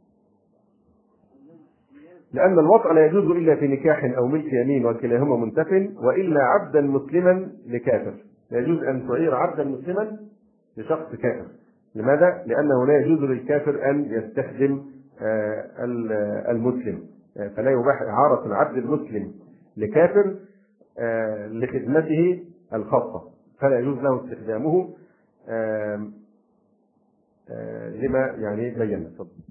لأن الوطء لا يجوز إلا في نكاح أو ملك يمين وكلاهما منتف، وإلا عبدا مسلما لكافر. لا يجوز أن تعير عبدا مسلما لشخص كافر. لماذا؟ لأنه لا يجوز للكافر أن يستخدم المسلم، فلا يباح إعارة العبد المسلم لكافر لخدمته الخاصة، فلا يجوز له استخدامه لما يعني بينا.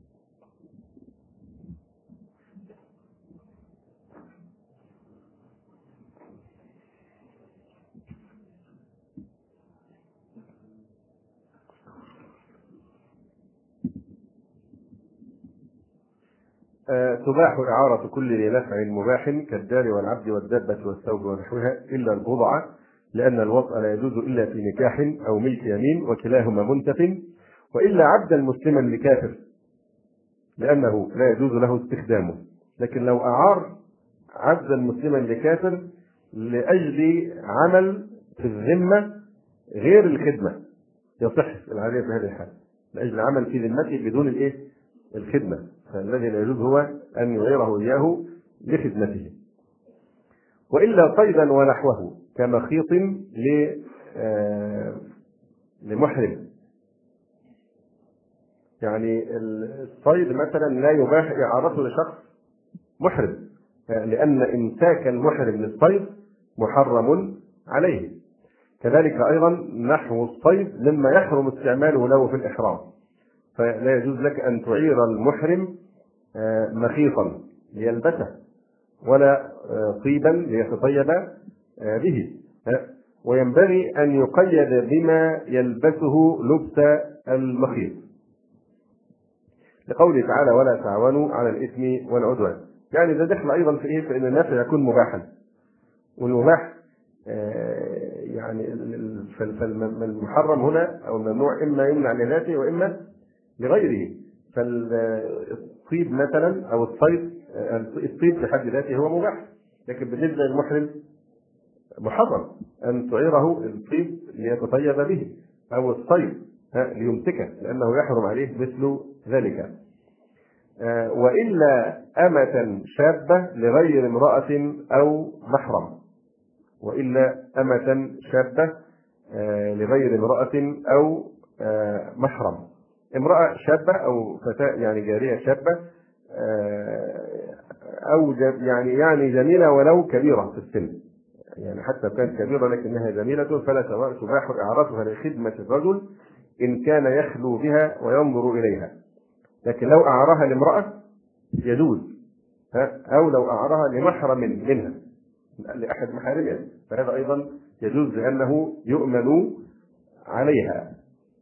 تباح إعارة كل نفع مباح كالدار والعبد والدابة والثوب ونحوها إلا البضعة، لأن الوطء لا يجوز إلا في نكاح أو ملك يمين وكلاهما منتف، وإلا عبدا مسلما لكافر لأنه لا يجوز له استخدامه. لكن لو أعار عبدا مسلما لكافر لأجل عمل في الذمة غير الخدمة يصح العارية في هذه الحالة، لأجل عمل في ذمته بدون الخدمة، فالذي لا يجوز هو أن يعيره إياه لخدمته. وإلا صيدا ونحوه كمخيط لمحرم، يعني الصيد مثلا لا يباح إعارته لشخص محرم، لأن إمساك المحرم للصيد محرم عليه. كذلك أيضا نحو الصيد مما يحرم استعماله له في الإحرام، فلا يجوز لك أن تعير المحرم مخيطا ليلبسه ولا طيبا ليتطيب به، وينبغي أن يقيد بما يلبسه لبس المخيط، لقوله تعالى: ولا تعاونوا على الإثم والعدوان. يعني ده دخل أيضا في إيه؟ فإن النفع يكون مباحا، والمباح يعني فالمحرم هنا أو الممنوع إما يمنع لذاته وإما لغيره. فالطيب مثلا أو الصيد، الطيب في حد ذاته هو مباح، لكن بالنسبة للمحرم محرم أن تعيره الطيب ليتطيب به أو الصيد ليمسكه، لأنه يحرم عليه مثل ذلك. وإلا أمة شابة لغير امرأة أو محرم، وإلا أمة شابة لغير امرأة أو محرم. امرأة شابة أو فتاة يعني جارية شابة أو يعني جميلة ولو كبيرة في السن، يعني حتى كانت كبيرة لكنها جميلة فلا تباح إعارتها لخدمة الرجل إن كان يخلو بها وينظر إليها. لكن لو أعارها لامرأة يجوز، أو لو أعارها لمحرم منها لأحد محارمها فهذا أيضا يجوز لأنه يؤمن عليها.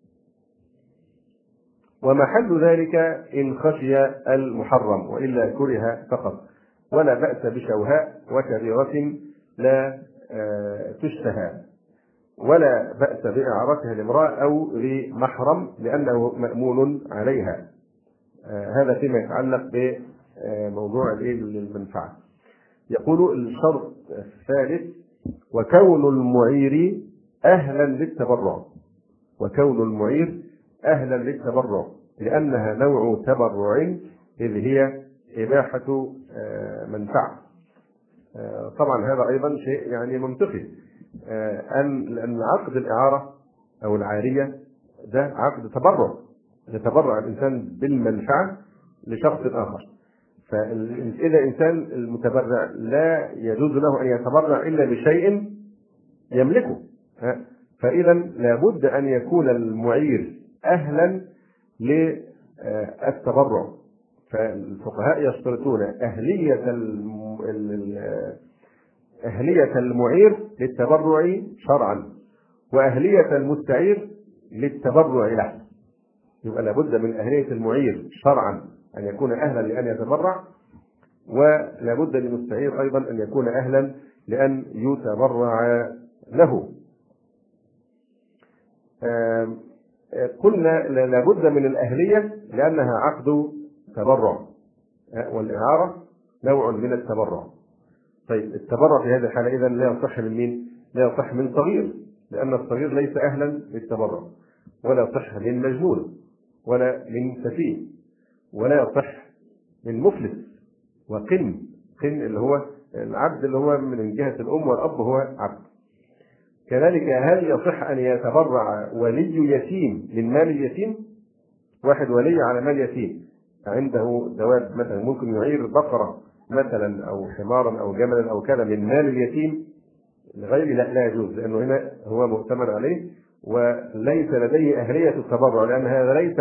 ومحل ذلك إن خشي المحرم، وإلا كره فقط، ولا بأس بشوهاء وكبيرة لا تشتهى، ولا بأس بإعارتها لامرأة أو لمحرم لأنه مأمون عليها. هذا فيما يتعلق بموضوع المنفعة. يقول الشرط الثالث: وكون المعير أهلا للتبرع، وكون المعير أهلا للتبرع لأنها نوع تبرع إذ هي إباحة منفعة. طبعا هذا أيضا شيء يعني منطقي، لأن عقد الإعارة أو العارية ده عقد تبرع، يتبرع الإنسان بالمنفعة لشخص آخر. فإذا إنسان المتبرع لا يجوز له أن يتبرع إلا بشيء يملكه، فإذا لابد أن يكون المعير أهلا للتبرع. فالفقهاء يشترطون أهلية المعير للتبرع شرعا، وأهلية المستعير للتبرع له. يبقى لابد من أهلية المعير شرعا أن يكون أهلا لأن يتبرع، ولابد للمستعير أيضا أن يكون أهلا لأن يتبرع له. قلنا لابد من الأهلية لأنها عقد تبرع، والإعارة نوع من التبرع. طيب التبرع في هذه الحالة إذن لا يصح من مين؟ لا يصح من صغير، لأن الصغير ليس أهلا للتبرع، ولا يصح من مجنون، ولا من سفيه، ولا يصح من مفلس وقن اللي هو العبد اللي هو من جهة الأم والأب هو عبد. كذلك هل يصح أن يتبرع ولي يتيم من مال اليتيم؟ واحد ولي على مال يتيم عنده دواب مثلا، ممكن يعير بقرة مثلا أو حمارا أو جملا أو كذا من مال اليتيم لغيره، لا يجوز، لأنه هنا هو مؤتمن عليه وليس لديه أهلية التبرع، لأن هذا ليس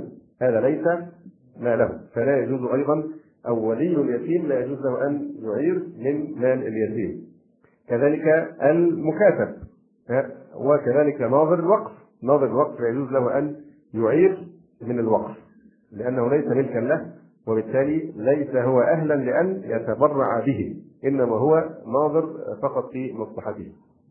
ماله، فلا يجوز أيضا، أو ولي اليتيم لا يجوز له أن يعير من مال اليتيم. كذلك المكاتب، وكذلك ناظر الوقف لا يجوز له أن يعير من الوقف، لأنه ليس ملكا له، وبالتالي ليس هو أهلا لأن يتبرع به، إنما هو ناظر فقط في مصلحته.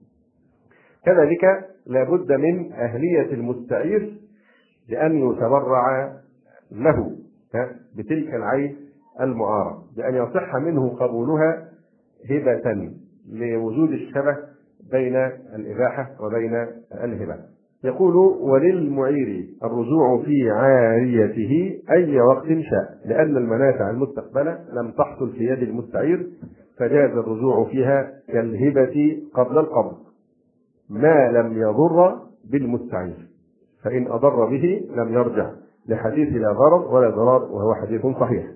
كذلك لابد من أهلية المستعير لأن يتبرع له بتلك العين المعارة، بأن يصح منه قبولها هبة لوجود الشبه بين الإباحة وبين الهبة. يقول: وللمعير الرجوع في عاريته أي وقت شاء، لأن المنافع المستقبلة لم تحصل في يد المستعير، فجاز الرجوع فيها كالهبة قبل القبض ما لم يضر بالمستعير، فإن أضر به لم يرجع، لحديث لا ضرر ولا ضرار، وهو حديث صحيح.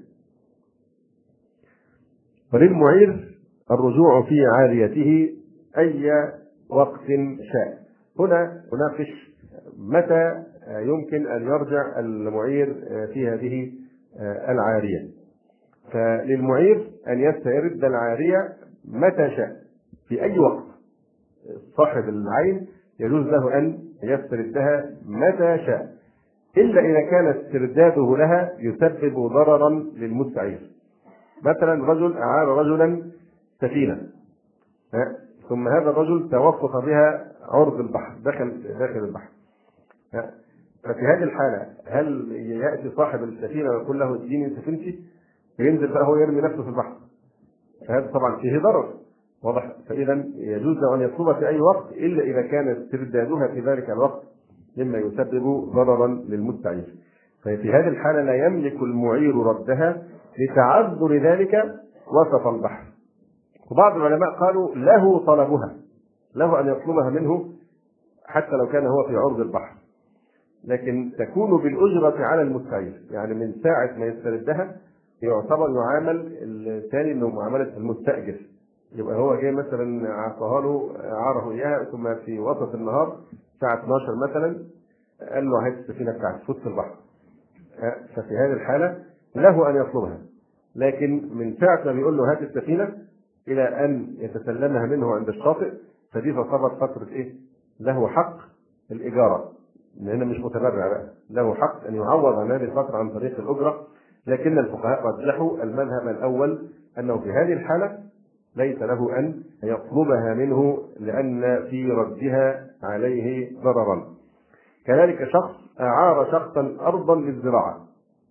وللمعير الرجوع في عاريته أي وقت شاء. هنا نناقش متى يمكن أن يرجع المعير في هذه العارية. فللمعير أن يسترد العارية متى شاء في أي وقت. صاحب العين يجوز له أن يستردها متى شاء، إلا إذا كان استرداده لها يسبب ضررا للمستعير. مثلا رجل أعار رجلا سفينة، ثم هذا الرجل توقف بها عرض البحر، داخل البحر. ففي هذه الحالة هل يأتي صاحب السفينة ويقول له اديني سفينتي؟ ينزل بقى هو يرمي نفسه في البحر، فهذا طبعا فيه ضرر واضح. فإذا يجوز له أن يطلبها في أي وقت، إلا إذا كان استردادها في ذلك الوقت مما يسبب ضررا للمستعير. ففي هذه الحالة لا يملك المعير ردها لتعذر ذلك وسط البحر. وبعض العلماء قالوا له طلبها، له أن يطلبها منه حتى لو كان هو في عرض البحر، لكن تكون بالأجرة على المستعير، يعني من ساعة ما يستردها يعتبر يعامل الثاني انه معاملة المستأجر. يبقى هو جاي مثلا عطاها له، عاره اياها، ثم في وسط النهار الساعة 12 مثلا قال له هات السفينة بتاعتك فوت في البحر، ففي هذه الحالة له أن يطلبها. لكن من ساعة ما بيقول له هات السفينة إلى أن يتسلمها منه عند الشاطئ، فدي تعتبر فترة إيه؟ له حق الإجارة، لأنه مش متبرع بقى، له حق أن يعوض عن هذه الفترة عن طريق الأجرة. لكن الفقهاء رجحوا المذهب الأول أنه في هذه الحالة ليس له أن يطلبها منه، لأن في ردها عليه ضررا. كذلك شخص أعار شخصا أرضا للزراعة،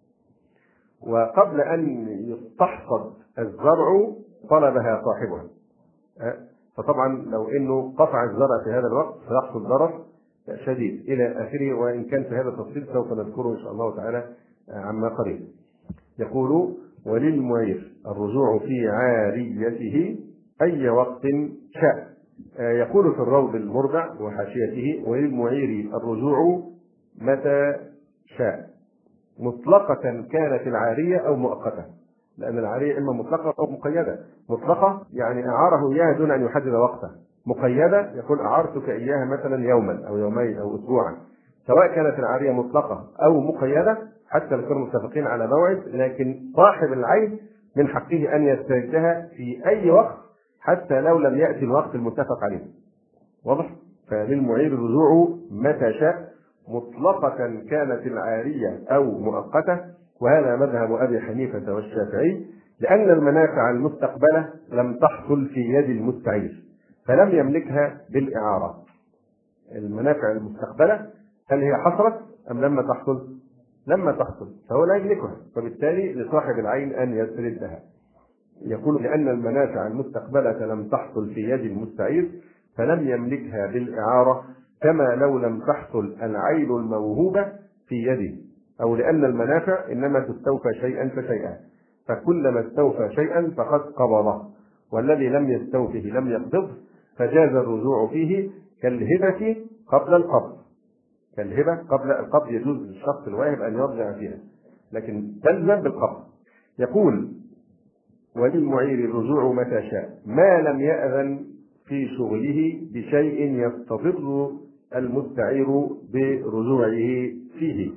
وقبل أن يستحصد الزرع طلبها صاحبها، فطبعا لو أنه قطع الزرع في هذا الوقت فيحصل ضرر شديد إلى آخره، وإن كان في هذا التفصيل سوف نذكره إن شاء الله تعالى عما قريب. يقول: وللمعير الرجوع في عاريته أي وقت شاء. يقول في الروض المربع وحاشيته: وللمعير الرجوع متى شاء، مطلقة كانت العارية أو مؤقتة، لأن العارية إما مطلقة أو مقيدة. مطلقة يعني أعاره إياها دون أن يحدد وقته، مقيدة يقول أعرتك إياها مثلا يوما أو يومين أو أسبوعا. سواء كانت العارية مطلقة أو مقيدة حتى لو كانوا متفقين على موعد، لكن صاحب العين من حقه أن يستردها في أي وقت حتى لو لم يأتي الوقت المتفق عليه. واضح؟ فللمعير الرجوع متى شاء، مطلقة كانت العارية أو مؤقتة، وهذا مذهب أبي حنيفة والشافعي، لأن المنافع المستقبلة لم تحصل في يد المستعير فلم يملكها بالإعارة. المنافع المستقبلة هل هي حصلت أم لما تحصل؟ لما تحصل، فهو لا يملكها، فبالتالي لصاحب العين أن يستردها. يقول لأن المنافع المستقبلة لم تحصل في يد المستعير فلم يملكها بالإعارة، كما لو لم تحصل العين الموهوبة في يده، أو لأن المنافع إنما تستوفى شيئا فشيئا، فكلما استوفى شيئا فقد قبضه، والذي لم يستوفه لم يقبضه، فجاز الرجوع فيه كالهبة قبل القبض. كالهبة قبل القبض يجوز للشخص الواهب أن يرجع فيها، لكن تلزم بالقبض. يقول: وللمعير الرجوع متى شاء ما لم يأذن في شغله بشيء يستضر المستعير برجوعه فيه،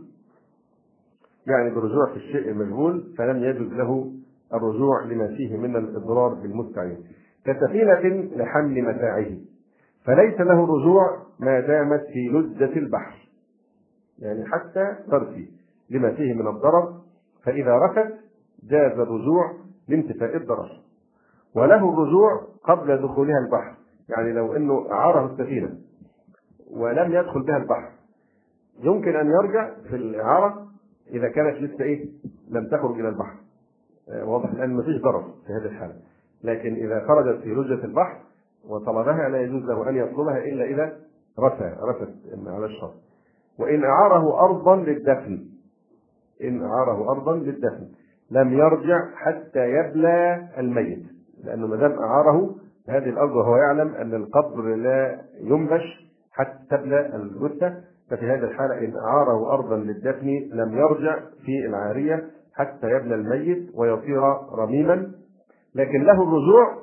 يعني بالرجوع في الشيء المجهول فلم يجوز له الرجوع لما فيه من الإضرار بالمستعير، كسفينة لحمل متاعه، فليس له الرجوع ما دامت في لجة البحر، يعني حتى ترسي لما فيه من الضرر، فإذا رست جاز الرجوع لانتفاء الضرر. وله الرجوع قبل دخولها البحر، يعني لو أنه أعاره السفينة ولم يدخل بها البحر يمكن أن يرجع في الإعارة إذا كانت لسه لم تخرج إلى البحر، واضح، لأن مفيش ضرر في هذه الحالة. لكن إذا خرجت في لجة البحر وطلبها لا يجوز له أن يطلبها إلا إذا رست على الشط. وإن أعاره أرضا للدفن، إن أعاره أرضا للدفن لم يرجع حتى يبلى الميت، لأنه ما دام أعاره هذه الأرض وهو يعلم أن القبر لا ينبش حتى تبلى الجثة، ففي هذه الحالة إن أعاره أرضا للدفن لم يرجع في العارية حتى يبلى الميت ويصير رميما، لكن له الرجوع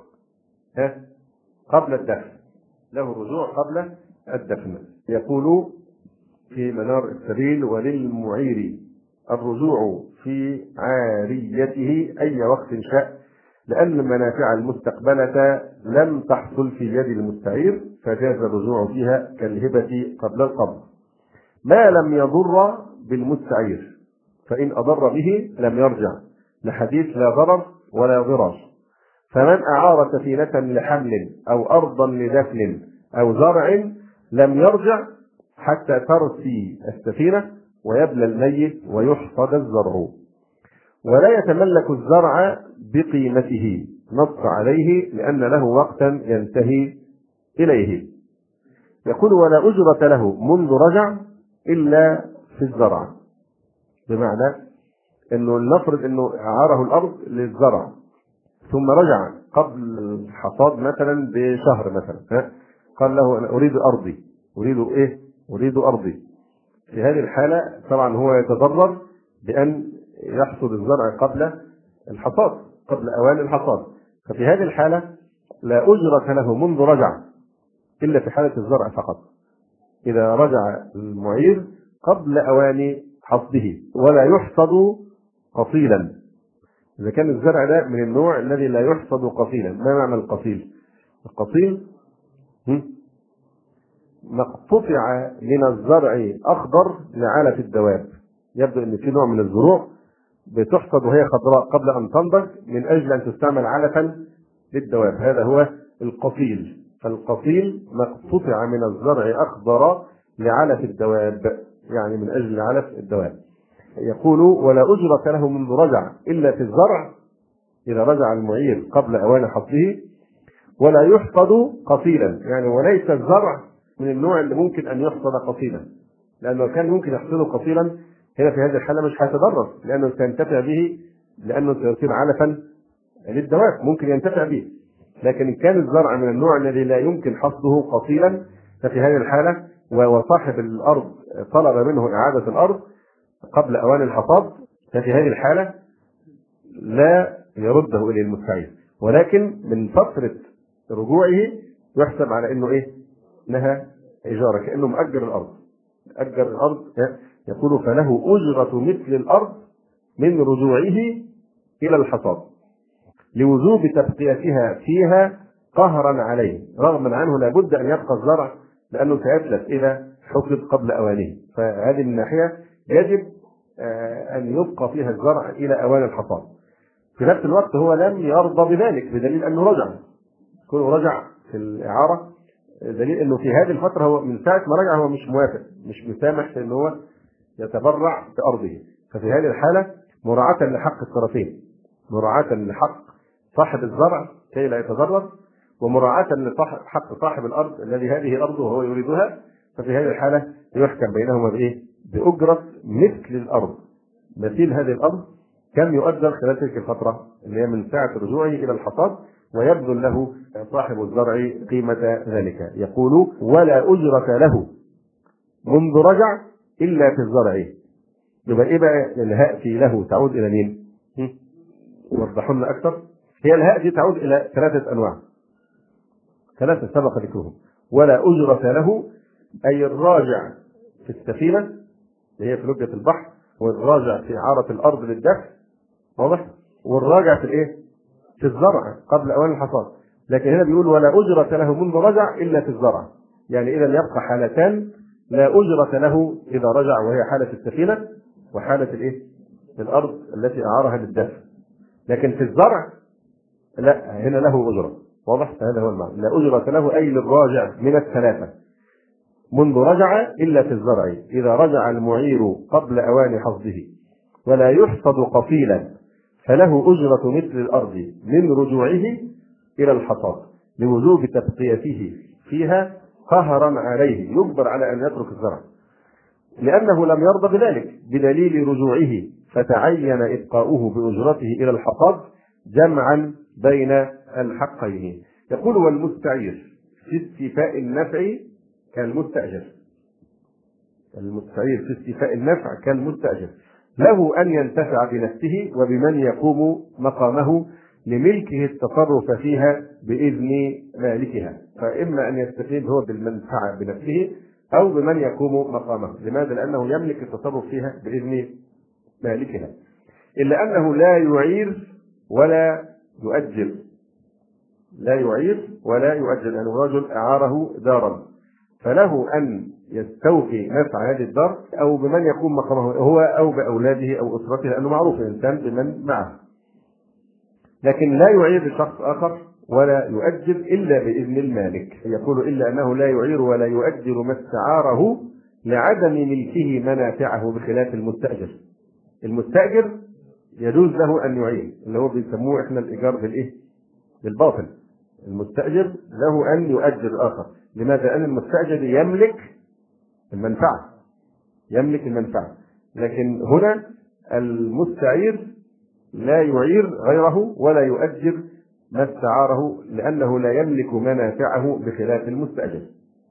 قبل الدفن، له الرجوع قبل الدفن. يقول في منار السبيل: وللمعير الرجوع في عاريته أي وقت شاء، لأن المنافع المستقبلة لم تحصل في يد المستعير فجاز الرجوع فيها كالهبة قبل القبض، ما لم يضر بالمستعير، فإن أضر به لم يرجع، لحديث لا ضرر ولا ضرر. فمن أعار سفينة لحمل أو أرضا لدفن أو زرع لم يرجع حتى ترسي السفينة ويبلى الميت ويحصد الزرع، ولا يتملك الزرع بقيمته، نص عليه لأن له وقتا ينتهي إليه. يقول: ولا أجرة له منذ رجع إلا في الزرع، بمعنى أنه نفرض أنه أعاره الأرض للزرع ثم رجع قبل الحصاد مثلا بشهر مثلا، قال له: أنا أريد أرضي، أريد أرضي. في هذه الحالة طبعا هو يتضرر بأن يحصد الزرع قبل الحصاد، قبل أوان الحصاد، ففي هذه الحالة لا أجرة له منذ رجع إلا في حالة الزرع فقط، إذا رجع المعير قبل أوان حصده، ولا يحصد قصيلا. إذا كان الزرع ده من النوع الذي لا يحصد قصيلا. ما معنى القصيل؟ القصيل مقطوع من الزرع أخضر لعلف الدواب، يبدو أن في نوع من الزروع بتحصد وهي خضراء قبل أن تنضج من أجل أن تستعمل علفا للدواب، هذا هو القصيل. فالقصيل مقطوع من الزرع أخضر لعلف الدواب، يعني من أجل علف الدواب. يقول: ولا أجرة له منذ رجع إلا في الزرع إذا رجع المعير قبل أوان حصده، ولا يحصد قصيلا، يعني وليس الزرع من النوع اللي ممكن أن يحصد قصيلا، لأنه كان ممكن يحصده قصيلا هنا في هذه الحالة مش هيتضرر، لأنه سينتفع به، لأنه سيصير علفا للدواب ممكن ينتفع به. لكن إن كان الزرع من النوع الذي لا يمكن حصده قصيلا ففي هذه الحالة وصاحب الأرض طلب منه إعادة الأرض قبل أوان الحصاد، ففي هذه الحالة لا يرده إلى المستعير، ولكن من فترة رجوعه يحسب على أنه نهى إجارة، كأنه مأجر الأرض. يقول: فله أجرة مثل الأرض من رجوعه إلى الحصاد لوجوب تبقيتها فيها قهرا عليه، رغما عنه لابد أن يبقى الزرع لأنه سيتلف إذا حصد قبل أوانه. فهذه من ناحية يجب أن يبقى فيها الزرع إلى أوان الحصاد. في نفس الوقت هو لم يرضى بذلك بدليل أنه رجع، كونه رجع في الإعارة دليل أنه في هذه الفترة هو من ساعة ما رجع هو مش موافق، مش مسامح في أنه هو يتبرع بأرضه. ففي هذه الحالة مراعاة لحق الطرفين، مراعاة لحق صاحب الزرع كي لا يتضرر، ومراعاة لحق صاحب الأرض الذي هذه أرضه وهو يريدها، ففي هذه الحالة يحكم بينهما بإيه؟ بأجرة مثل الأرض، مثيل هذه الأرض كم يؤجر خلال تلك الفترة اللي هي من ساعة رجوعه إلى الحصاد، ويبذل له صاحب الزرع قيمة ذلك. يقول ولا أجرة له منذ رجع إلا في الزرع. يبقى إيه بقى الهاء في له تعود إلى مين؟ وضحوا لنا أكثر. هي الهاء دي تعود إلى ثلاثة أنواع، ثلاثة سبق ذكرهم. ولا أجرة له أي الراجع في السفينة اللي هي في لجة البحر، والراجع في إعارة الأرض للدفع، واضح؟ والراجع في الإيه؟ في الزرع قبل أوان الحصاد. لكن هنا بيقول ولا أجرة له منذ رجع إلا في الزرع، يعني إذا يبقى حالتان لا أجرة له إذا رجع، وهي حالة السفينة وحالة الإيه؟ الأرض التي أعارها للدفع. لكن في الزرع لا، هنا له أجرة، واضح؟ هذا هو المعنى، لا أجرة له أي للراجع من الثلاثة منذ رجع إلا في الزرع إذا رجع المعير قبل أوان حصده، ولا يحصد قفيلا فله أجرة مثل الأرض من رجوعه إلى الحصاد لوجوب تبقيته فيها قهرا عليه، يجبر على أن يترك الزرع لأنه لم يرضى بذلك بدليل رجوعه، فتعين إبقاؤه بأجرته إلى الحصاد جمعا بين الحقين. يقول والمستعير في استيفاء النفع كالمستأجر، المستعير في استيفاء النفع كالمستأجر، له أن ينتفع بنفسه وبمن يقوم مقامه لملكه التصرف فيها بإذن مالكها، فإما أن يستفيد هو بالمنفعة بنفسه أو بمن يقوم مقامه. لماذا؟ لأنه يملك التصرف فيها بإذن مالكها، إلا أنه لا يعير ولا يؤجر، لا يعير ولا يؤجر، يعني رجل أعاره دارا فله أن يستوفي نفع هذه الدار أو بمن يقوم مقامه هو أو بأولاده أو أسرته، لأنه معروف الإنسان بمن معه، لكن لا يعير لشخص آخر ولا يؤجر إلا بإذن المالك. يقول إلا أنه لا يعير ولا يؤجر ما استعاره لعدم ملكه منافعه بخلاف المستأجر. المستأجر يجوز له أن يعير، اللي هو بيسموه إحنا الإيجار بالإيه؟ بالباطل. المستأجر له أن يؤجر آخر. لماذا؟ لأن المستأجر يملك المنفعة، يملك المنفعة، لكن هنا المستعير لا يعير غيره ولا يؤجر ما استعاره لأنه لا يملك منافعه بخلاف المستأجر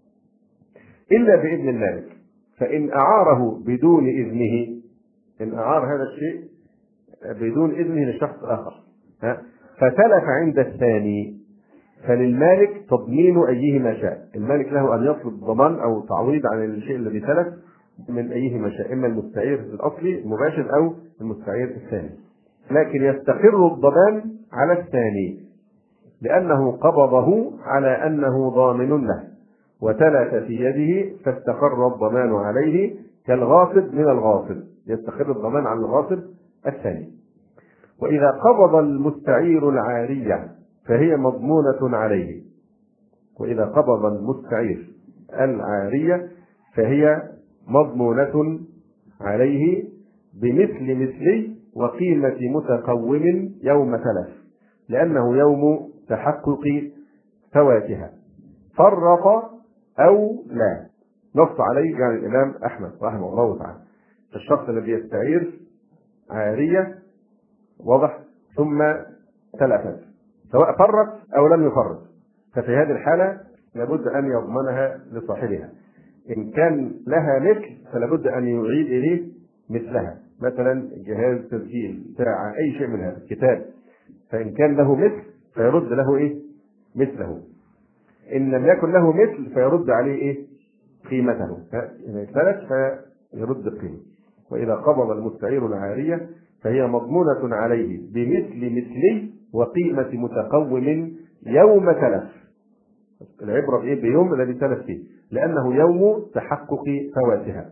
إلا بإذن المالك. فإن أعاره بدون إذنه، إن أعار هذا الشيء بدون إذنه لشخص آخر فتلف عند الثاني فللمالك تضمين أيهما شاء. المالك له أن يطلب ضمان أو تعويض عن الشيء الذي تلف من أيهما شاء، إما المستعير الأصلي المباشر أو المستعير الثاني، لكن يستقر الضمان على الثاني لأنه قبضه على أنه ضامن له وتلف في يده فاستقر الضمان عليه كالغاصب من الغاصب، يستقر الضمان على الغاصب الثاني. وإذا قبض المستعير العارية فهي مضمونة عليه، وإذا قبض المستعير العارية فهي مضمونة عليه بمثل مثلي وقيمة متقوم يوم تلف، لأنه يوم تحقق فواتها فرط أو لا. نص عليه يعني الإمام أحمد رحمه الله تعالى. الشخص الذي يستعير عارية واضح ثم تلفت سواء فرط أو لم يفرط، ففي هذه الحالة لابد أن يضمنها لصاحبها. إن كان لها مثل فلابد أن يعيد إليه مثلها، مثلا جهاز تسجيل ساعة أي شيء من هذا كتاب، فإن كان له مثل فيرد له إيه؟ مثله. إن لم يكن له مثل فيرد عليه إيه؟ قيمته. إذا اختلف فيرد القيمة. وإذا قبض المستعير العارية فهي مضمونة عليه بمثل مثلي وقيمة متقوم يوم تلف. العبرة بإيه؟ بيوم الذي تلف فيه. لأنه يوم تحقق فواتها.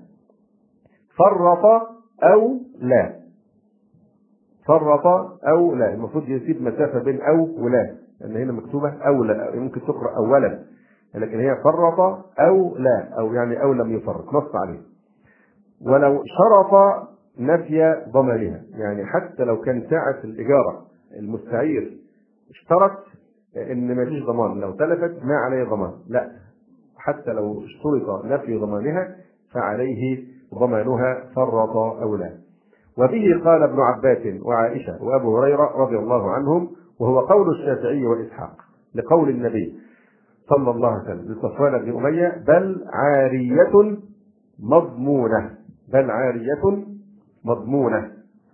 فرط أو لا، فرط أو لا، المفروض يسيب مسافة بين أو ولا، لأن هنا مكتوبة أو لا، ممكن تقرأ أولا، لكن هي فرط أو لا، أو يعني أو لم يفرط، نص عليه. ولو شرط نفي ضمانها، يعني حتى لو كان ساعة الإجارة المستعير اشترط إن ما فيش ضمان، لو تلفت ما عليه ضمان، لا، حتى لو اشترط نفي ضمانها فعليه ضمانها فرط أو لا. وبه قال ابن عباس وعائشة وأبو هريرة رضي الله عنهم، وهو قول الشافعي وإسحاق، لقول النبي صلى الله عليه وسلم لصفوان بن أمية: بل عارية مضمونة، بل عارية مضمونة.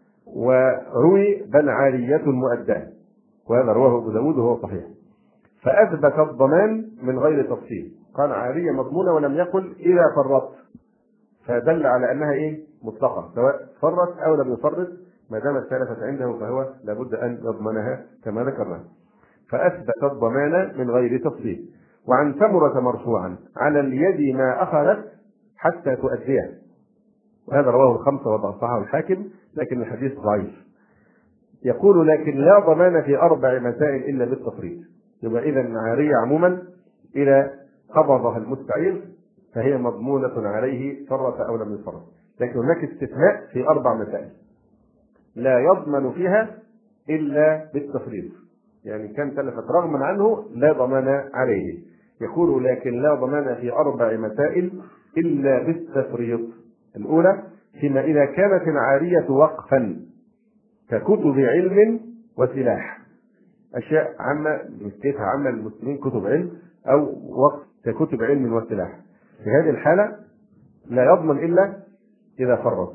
وروي بل عارية مؤداة، وهذا رواه أبو داود وهو صحيح. فأثبت الضمان من غير تفصيل، قال عارية مضمونة ولم يقل إذا فرطت، فدل على أنها مطلقة، سواء فرط أو لم يفرط، ما دامت سلفت عنده فهو لابد أن يضمنها كما ذكرنا. فأثبت الضمان من غير تفصيل. وعن ثمرة مرفوعا: على اليد ما أخذت حتى تؤديه، وهذا رواه الخمسة وضعفه الحاكم، لكن الحديث ضعيف. يقول: لكن لا ضمان في 4 مسائل إلا بالتفريط. يبقى إذا العارية عموما إذا قبضها المستعير فهي مضمونة عليه فرط أو لم يفرط، لكن هناك استثناء في 4 مسائل لا يضمن فيها إلا بالتفريط، يعني كان تلفت رغما عنه لا ضمان عليه. يقول: لكن لا ضمان في 4 مسائل إلا بالتفريط. الأولى: فيما إذا كانت العارية وقفا ككتب علم وسلاح، أشياء عامة مسكتها عامة للمسلمين، كتب علم أو وقف ككتب علم وسلاح، في هذه الحالة لا يضمن إلا إذا فرط.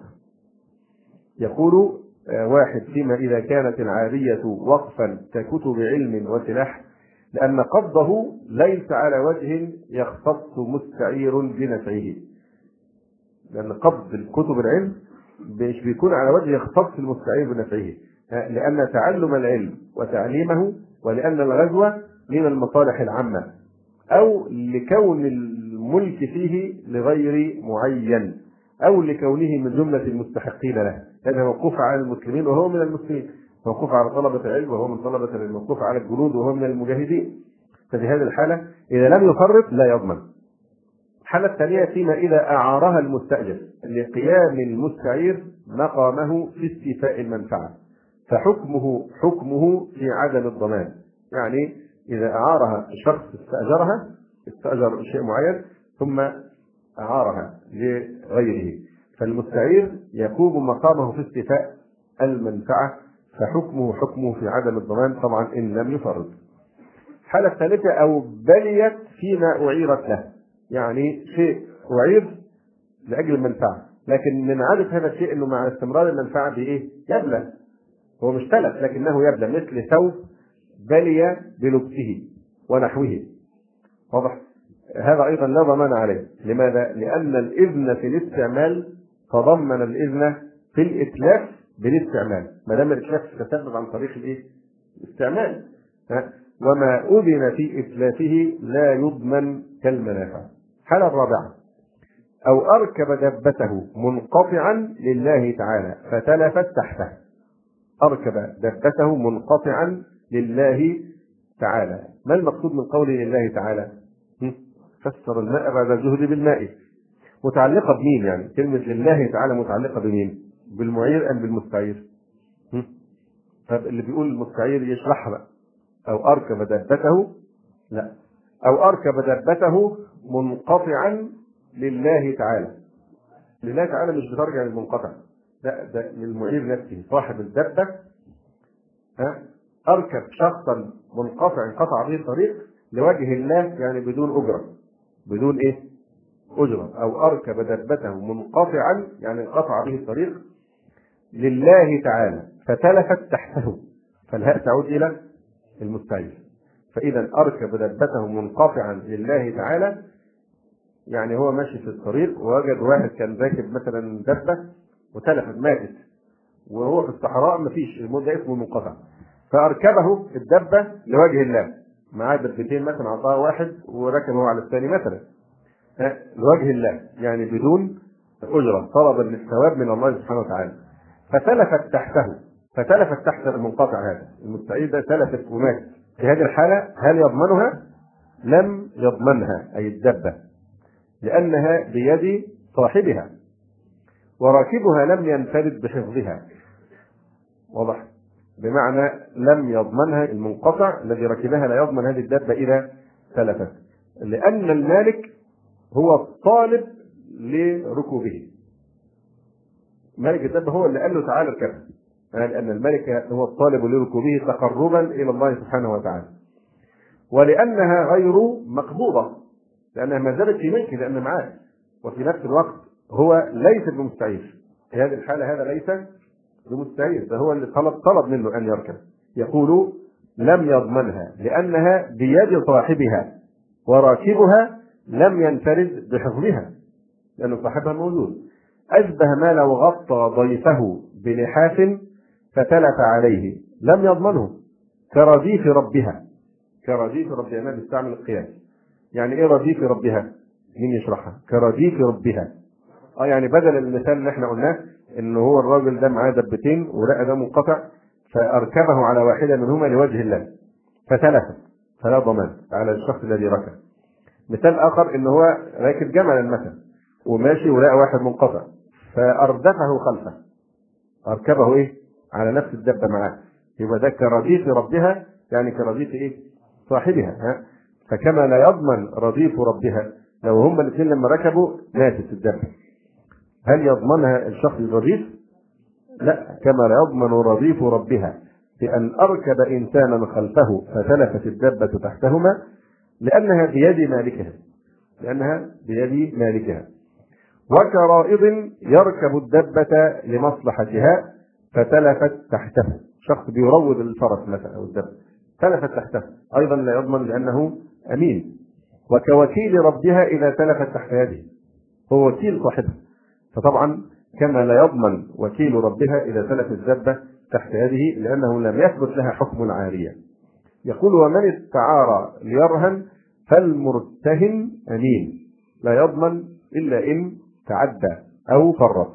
يقول: 1: فيما إذا كانت العارية وقفا ككتب علم وسلاح، لأن قبضه ليس على وجه يختص مستعير بنفعه، لأن قبض الكتب العلم مش بيكون على وجه يختص المستعير بنفعه، لأن تعلم العلم وتعليمه، ولأن الغزو من المصالح العامة، أو لكون الملك فيه لغير معين، أو لكونه من جملة المستحقين له، هذا موقوف على المسلمين وهو من المسلمين، موقوف على طلبة العلم وهو من طلبة العلم، موقوف على الجنود وهو من المجاهدين. ففي هذه الحالة إذا لم يفرط لا يضمن. الحالة الثانية: فيما إذا أعارها المستأجر لقيام المستعير مقامه في استيفاء المنفعة، فحكمه حكمه في عدم الضمان. يعني إذا أعارها شخص استأجر شيء معين ثم أعارها لغيره، فالمستعير يقوم مقامه في استيفاء المنفعة، فحكمه حكمه في عدم الضمان، طبعا إن لم يفرط. الحالة الثالثة: أو بليت فيما أعيرت له، يعني شيء أعير لأجل المنفعة، لكن من عادة هذا الشيء أنه مع استمرار المنفعة يبلى، هو مش تلف لكنه يبلى، مثل ثوب بلي بلبسه ونحوه، واضح؟ هذا أيضا لا ضمان عليه. لماذا؟ لأن الإذن في الاستعمال تضمن الإذن في الإتلاف بالاستعمال، ما دام الإتلاف تسبب عن طريق الاستعمال، وما أذن في إتلافه لا يضمن كالمنافع. الحالة الرابعة: أو أركب دبته منقطعا لله تعالى فتلفت تحته. أركب دبته منقطعا لله تعالى، ما المقصود من قوله لله تعالى؟ فسر الماء بعد الجهد بالماء، متعلقة بمين؟ يعني كلمة لله تعالى متعلقة بمين؟ بالمعير أم بالمستعير؟ طب اللي بيقول المستعير يشرحها بقى. أو أركب دبته، لا، أو أركب دبته منقطعا لله تعالى. لله تعالى مش بترجع للمنقطع، لا، ده للمعير نفسه صاحب الدبة. أركب شخصا منقطع انقطع به الطريق لوجه الله، يعني بدون أجرة، بدون أجرة. أو أركب دبته منقطعا يعني انقطع به الطريق لله تعالى فتلفت تحته، فالهاء تعود إلى المستعير. فإذا أركب دبته منقطعا لله تعالى، يعني هو ماشي في الطريق ووجد واحد كان راكب مثلا دبة وتلفت ماتت، وهو في الصحراء مفيش، ده اسمه منقطع، فأركبه الدبة لوجه الله، معاه دبتين مثلا، أعطاه واحد وركب هو على الثاني مثلا، لوجه الله، يعني بدون أجرة، طلبا للثواب من الله سبحانه وتعالى. فتلفت تحته، فتلفت تحت المنقطع هذا، المستعير ده تلفت ومات. في هذه الحالة هل يضمنها؟ لم يضمنها، أي الدبة، لأنها بيد صاحبها، وراكبها لم ينفرد بحفظها. واضح؟ بمعنى لم يضمنها المنقطع الذي ركبها، لا يضمن هذه الدابة إذا تلفت، لأن المالك هو الطالب لركوبه. مالك الدابة هو اللي قال له تعالى اركبها، لأن الملك هو الطالب لركوبه تقربا إلى الله سبحانه وتعالى، ولأنها غير مقبوضة، لأنها ما زالت في ملكه، لأن معاه، وفي نفس الوقت هو ليس بمستعير. في هذه الحالة هذا ليس بمستعير، ده هو اللي طلب منه أن يركب. يقول لم يضمنها لأنها بيد صاحبها، وراكبها لم ينفرد بحفظها، لأن صاحبها موجود. أشبه ما لو غطى ضيفه بلحاف فتلف عليه، لم يضمنه، كرديف ربها. كرديف ربها، ما بيستعمل القياس. يعني ايه رديف ربها؟ مين يشرحها؟ كرديف ربها، يعني بدل المثال اللي احنا قلناه ان هو الراجل ده معاه دبتين ولقى ده منقطع، فاركبه على واحده منهما لوجه الله فتلفت، فلا ضمان على الشخص الذي ركب. مثال اخر ان هو راكب جملا مثلا وماشي ولقى واحد منقطع فاردفه خلفه، اركبه ايه؟ على نفس الدبه معاه، يبقى ده كرديف ربها، يعني كرديف ايه؟ صاحبها. فكما لا يضمن رديف ربها لو هما الاثنين لما ركبوا ماتت الدبه، هل يضمنها الشخص الرديف؟ لا، كما لا يضمن رديف ربها بأن أركب إنسانا خلفه فتلفت الدبة تحتهما، لأنها بيد مالكها، لأنها بيد مالكها. وكرائض يركب الدبة لمصلحتها فتلفت تحته، شخص بيروض الفرس مثلا أو الدبة تلفت تحته، أيضا لا يضمن لأنه أمين. وكوكيل ربها إذا تلفت تحت يده، هو وكيل صاحبها، فطبعا كما لا يضمن وكيل ربها إذا تلفت الدبة تحت يده، لأنه لم يثبت لها حكم عارية. يقول ومن استعار ليرهن فالمرتهن أمين، لا يضمن إلا إن تعدى أو فرط.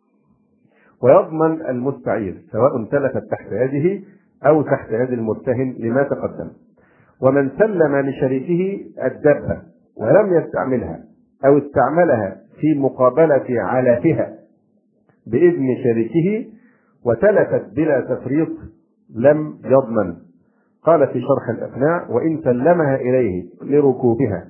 ويضمن المستعير سواء تلفت تحت يده أو تحت يد المرتهن لما تقدم. ومن سلم لشريكه الدبة ولم يستعملها أو استعملها في مقابلة علافها بإذن شريكه وتلفت بلا تفريط لم يضمن. قال في شرح الأقناع وإن سلمها إليه لركوبها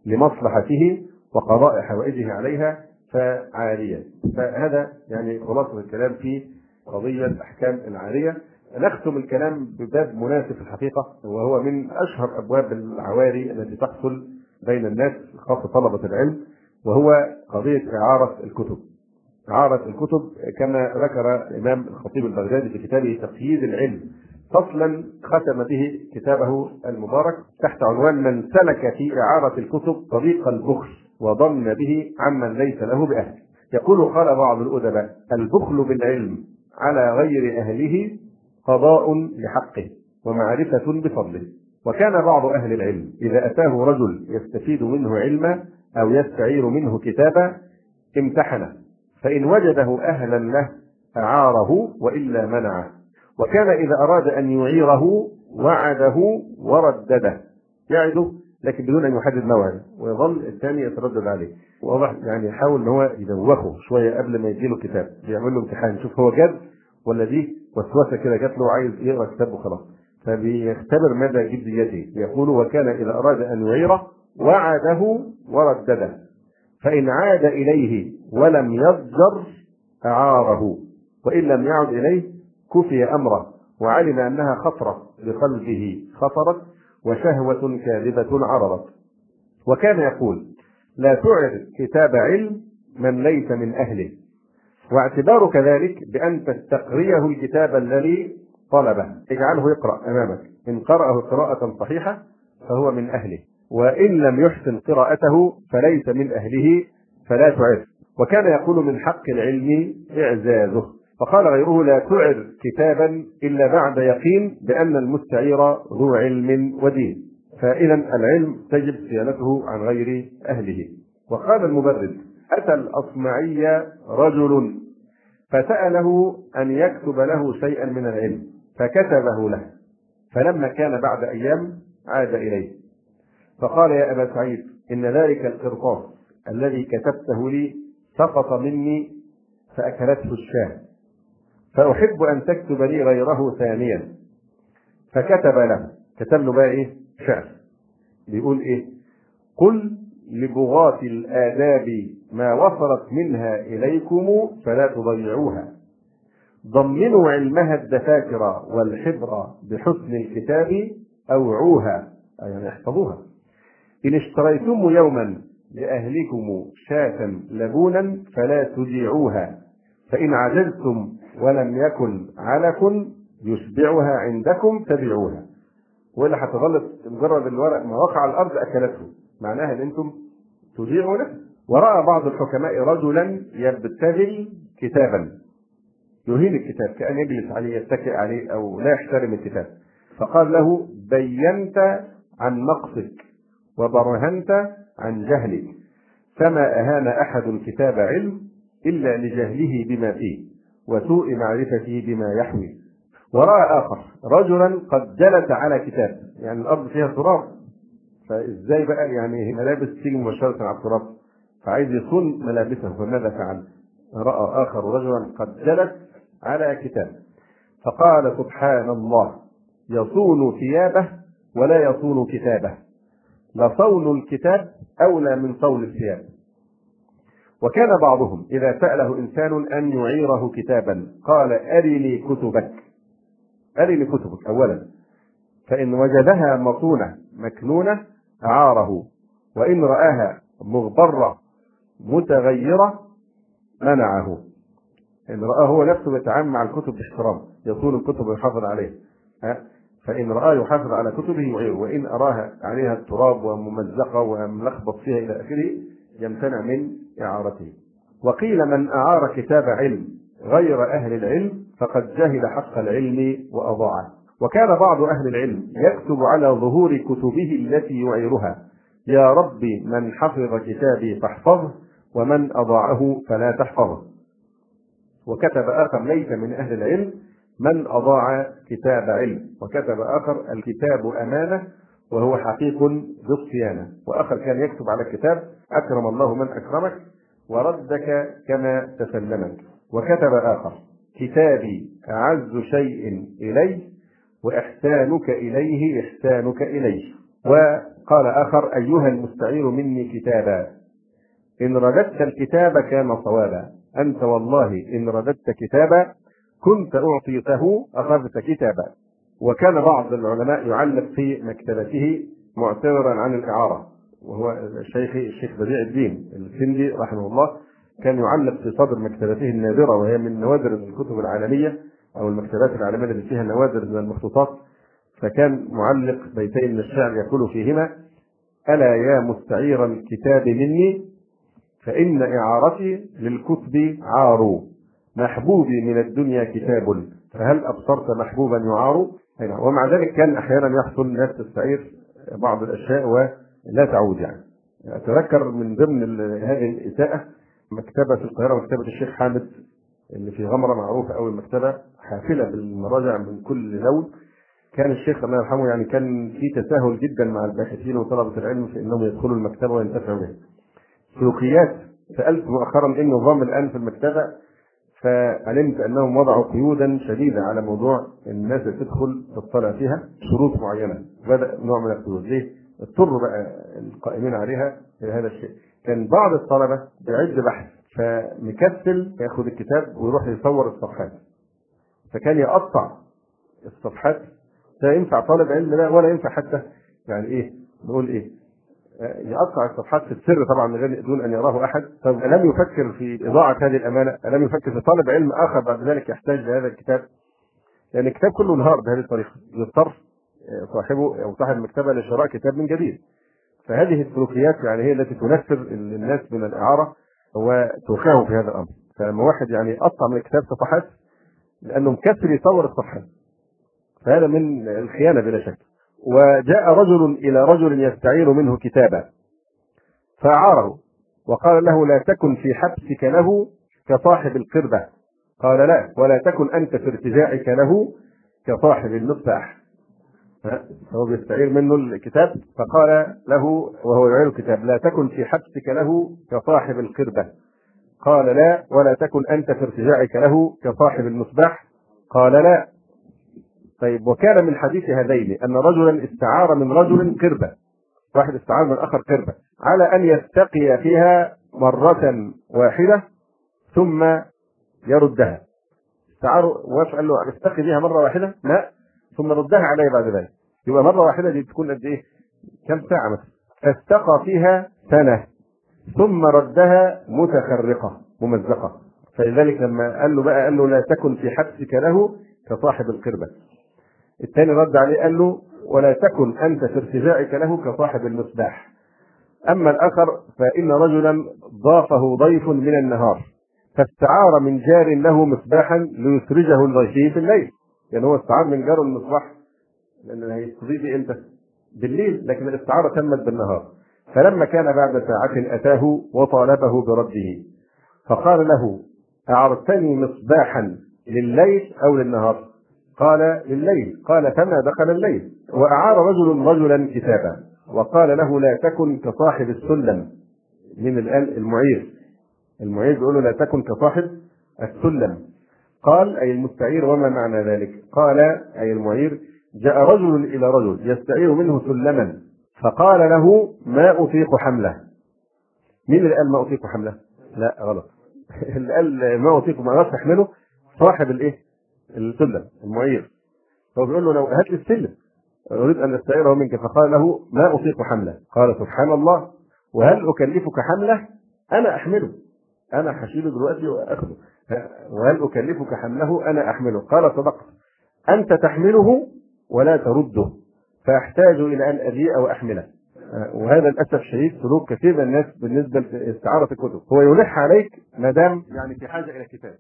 لمصلحته وقضاء حوائجه عليها فعارية. فهذا يعني خلاصة الكلام في قضية أحكام العارية. نختم الكلام بباب مناسب في الحقيقة، وهو من أشهر أبواب العواري التي تحصل بين الناس خاصة طلبة العلم، وهو قضية إعارة الكتب. إعارة الكتب كما ذكر الإمام الخطيب البغدادي في كتابه تقييد العلم فصلا ختم به كتابه المبارك تحت عنوان من سلك في إعارة الكتب طريق البخل وضن به عمن ليس له بأهل. يقول قال بعض الأدباء البخل بالعلم على غير أهله قضاء لحقه ومعرفة بفضله. وكان بعض أهل العلم إذا أتاه رجل يستفيد منه علما أو يستعير منه كتابا امتحنه، فإن وجده أهلا له أعاره وإلا منعه. وكان إذا أراد أن يعيره وعده وردده، يعده لكن بدون أن يحدد موعد، ويظل الثاني يتردد عليه. واضح؟ يعني يحاول ان هو يدوخه شويه قبل ما يجيله كتاب، بيعمل له امتحان يشوف هو جد ولا دي وسوسه كده جات له عايز يقرا كتاب وخلاص، فبيختبر مدى جديته. يقول وكان اذا اراد ان يعيره وعده وردده، فان عاد اليه ولم يضجر اعاره، وان لم يعد اليه كفي امره، وعلم انها خطره لقلبه خطرت وشهوه كاذبه عرضت. وكان يقول لا تعر كتاب علم من ليس من أهله، واعتبار كذلك بأن تستقريه الكتاب الذي طلبه، اجعله يقرأ أمامك، إن قرأه قراءة صحيحة فهو من أهله، وإن لم يحسن قراءته فليس من أهله فلا تعر. وكان يقول من حق العلم إعزازه. فقال غيره لا تعر كتابا إلا بعد يقين بأن المستعير ذو علم ودين. فإذا العلم تجب صيانته عن غير أهله. وقال المبرد: أتى الأصمعي رجل فسأله أن يكتب له شيئا من العلم فكتبه له، فلما كان بعد أيام عاد إليه فقال: يا أبا سعيد، إن ذلك القرطاس الذي كتبته لي سقط مني فأكلته الشاة، فأحب أن تكتب لي غيره ثانيا. فكتب له، كتب له بقى إيه؟ شعر بيقول إيه؟ قل لبغاة الآداب ما وصلت منها إليكم فلا تضيعوها، ضمنوا علمها الدفاتر والحبر بحسن الكتاب أوعوها، يعني احفظوها. إن اشتريتم يوما لأهلكم شاة لبونا فلا تجيعوها، فإن عجزتم ولم يكن علف يشبعها عندكم تبيعوها. ولا هتظل مجرد الورق ما وقع على الأرض أكلته، معناها أن أنتم تجيعونه. ورأى بعض الحكماء رجلا يبتغي كتابا، يهين الكتاب كأن يجلس عليه يتكئ عليه أو لا يحترم الكتاب، فقال له: بينت عن نقصك وبرهنت عن جهلك، فما أهان أحد الكتاب علم إلا لجهله بما فيه وسوء معرفته بما يحوي. ورأى آخر رجلا قد جلس على كتاب، يعني الأرض فيها تراب، فإزاي بقى يعني ملابس تيجي مباشرة على التراب، فعايز يصون ملابسه، فماذا فعل؟ رأى آخر رجلا قد جلس على كتاب فقال: سبحان الله، يصون ثيابه ولا يصون كتابه، لصون الكتاب أولى من صون الثياب. وكان بعضهم إذا سأله إنسان أن يعيره كتابا قال: أرني كتبك، أرني كتبك أولا، فإن وجدها مصونة مكنونة أعاره، وإن رآها مغبرة متغيرة منعه. إن رآه هو نفسه يتعامل مع الكتب باحترام، يصون الكتب ويحافظ عليه، فإن رآه يحافظ على كتبه يعيره، وإن أراها عليها التراب وممزقة وملخبط فيها إلى آخره يمتنع من إعارته. وقيل: من أعار كتاب علم غير أهل العلم فقد جهل حق العلم وأضاعه. وكان بعض أهل العلم يكتب على ظهور كتبه التي يعيرها: يا رب من حفظ كتابي فاحفظه، ومن أضاعه فلا تحفظه. وكتب آخر ليس من أهل العلم: من أضاع كتاب علم. وكتب آخر: الكتاب أمانة وهو حقيق بالصيانة. وآخر كان يكتب على الكتاب: أكرم الله من أكرمك وردك كما تسلمك. وكتب آخر: كتابي أعز شيء إلي وإحسانك إليه إحسانك إليه. وقال آخر: أيها المستعير مني كتابا، إن رددت الكتاب كان صوابا، أنت والله إن رددت كتابا كنت أعطيته أخذت كتابا. وكان بعض العلماء يعلق في مكتبته معتذرا عن الإعارة، وهو الشيخ بديع الدين السندي رحمه الله، كان يعلق في صدر مكتبته النادرة، وهي من نوادر الكتب العالمية أو المكتبات العالمية التي فيها نوادر من المخطوطات، فكان معلق بيتين من الشعر يقول فيهما: ألا يا مستعير الكتاب مني فإن إعارتي للكتب عار، محبوبي من الدنيا كتاب، فهل أبصرت محبوبا يعار؟ ومع ذلك كان أحيانا يحصل الناس تستعير بعض الأشياء ولا تعود. يعني أتذكر من ضمن هذه الإساءة مكتبة في القاهرة، مكتبة الشيخ حامد اللي في غمرة، معروفة أوي المكتبة، حافلة بالمراجع من كل لون. كان الشيخ الله يرحمه يعني كان في تساهل جدا مع الباحثين وطلبة العلم في أنهم يدخلوا المكتبة وينتفعوا بها. سلوكيات سألت مؤخرا إيه النظام الآن في المكتبة، فعلمت أنهم وضعوا قيودا شديدة على موضوع الناس اللي تدخل تطلع فيها، شروط معينة، بدأ نوع من القيود. ليه؟ اضطروا بقى القائمين عليها إلى هذا الشيء. كان بعض الطلبة بيعد بحث فمكسل ياخد الكتاب ويروح يصور الصفحات، فكان يقطع الصفحات. لا ينفع طالب علم لا، ولا ينفع حتى يعني إيه نقول إيه، يقطع الصفحات في السر طبعا من غير دون ان يراه احد. طب الم يفكر في اضاعه هذه الامانه؟ الم يفكر في طالب علم اخر بعد ذلك يحتاج لهذا الكتاب؟ لان الكتاب كله انهار بهذه الطريقه، يضطر صاحبه او صاحب المكتبه لشراء كتاب من جديد. فهذه السلوكيات يعني هي التي تنفر الناس من الاعاره وتوقعهم في هذا الامر. فلما واحد يعني يقطع من الكتاب صفحات لانه مكسر يصور الصفحات، فهذا من الخيانه بلا شك. وجاء رجل إلى رجل يستعير منه كتابا فأعاره، وقال له لا تكن في حبسك له كصاحب القربة، قال لا، ولا تكن أنت في ارتجاعك له كصاحب المفتاح. هو بيستعير منه الكتاب، فقال له وهو يعير الكتاب لا تكن في حبسك له كصاحب القربة، قال لا، ولا تكن أنت في ارتجاعك له كصاحب المصباح، قال لا. طيب، وكان من حديث هذين أن رجلا استعار من رجل قربة، واحد استعار من آخر قربة، على أن يستقي فيها مرة واحدة ثم يردها. استعار وقال له استقي فيها مرة واحدة، لا، ثم ردها عليه بعد ذلك. يبقى مرة واحدة دي تكون قد إيه؟ كم ساعة مثلا؟ فاستقى فيها سنة ثم ردها متخرقة ممزقة. فلذلك لما قال له لا تكن في حبسك له كصاحب القربة، الثاني رد عليه قال له ولا تكن أنت في ارتجاعك له كصاحب المصباح. أما الآخر فإن رجلا ضافه ضيف من النهار فاستعار من جار له مصباحا ليسرجه لضيفه في الليل. يعني هو استعار من جاره المصباح لأن هيستضيف امتى؟ بالليل، لكن الاستعارة تمت بالنهار. فلما كان بعد ساعة أتاه وطالبه برده، فقال له أعرتني مصباحا لليل أو للنهار؟ قال لليل. قال فما دخل الليل. وأعار رجل رجلا كتابا وقال له لا تكن كصاحب السلم. من المعير بيقول له لا تكن كصاحب السلم. قال أي المستعير وما معنى ذلك؟ قال أي المعير جاء رجل إلى رجل يستعير منه سلما فقال له ما أطيق حمله. مين اللي قال ما أطيق حمله؟ لا، غلط. اللي قال ما أطيق ما أقدرش أحمله صاحب الإيه؟ السلم، المعير. هو بيقول له لو هات لي السلم أريد أن أستعيره منك، فقال له ما أطيق حمله. قال سبحان الله، وهل أكلفك حمله؟ أنا أحمله، أنا هشيله دلوقتي وأخذه. وهل أكلفك حمله؟ أنا أحمله. قال صدقت، أنت تحمله ولا ترده، فأحتاج إلى أن أجيء وأحمله. وهذا للأسف الشديد سلوك كثير من الناس بالنسبة لاستعارة الكتب. هو يلح عليك ما دام يعني في حاجة إلى كتاب،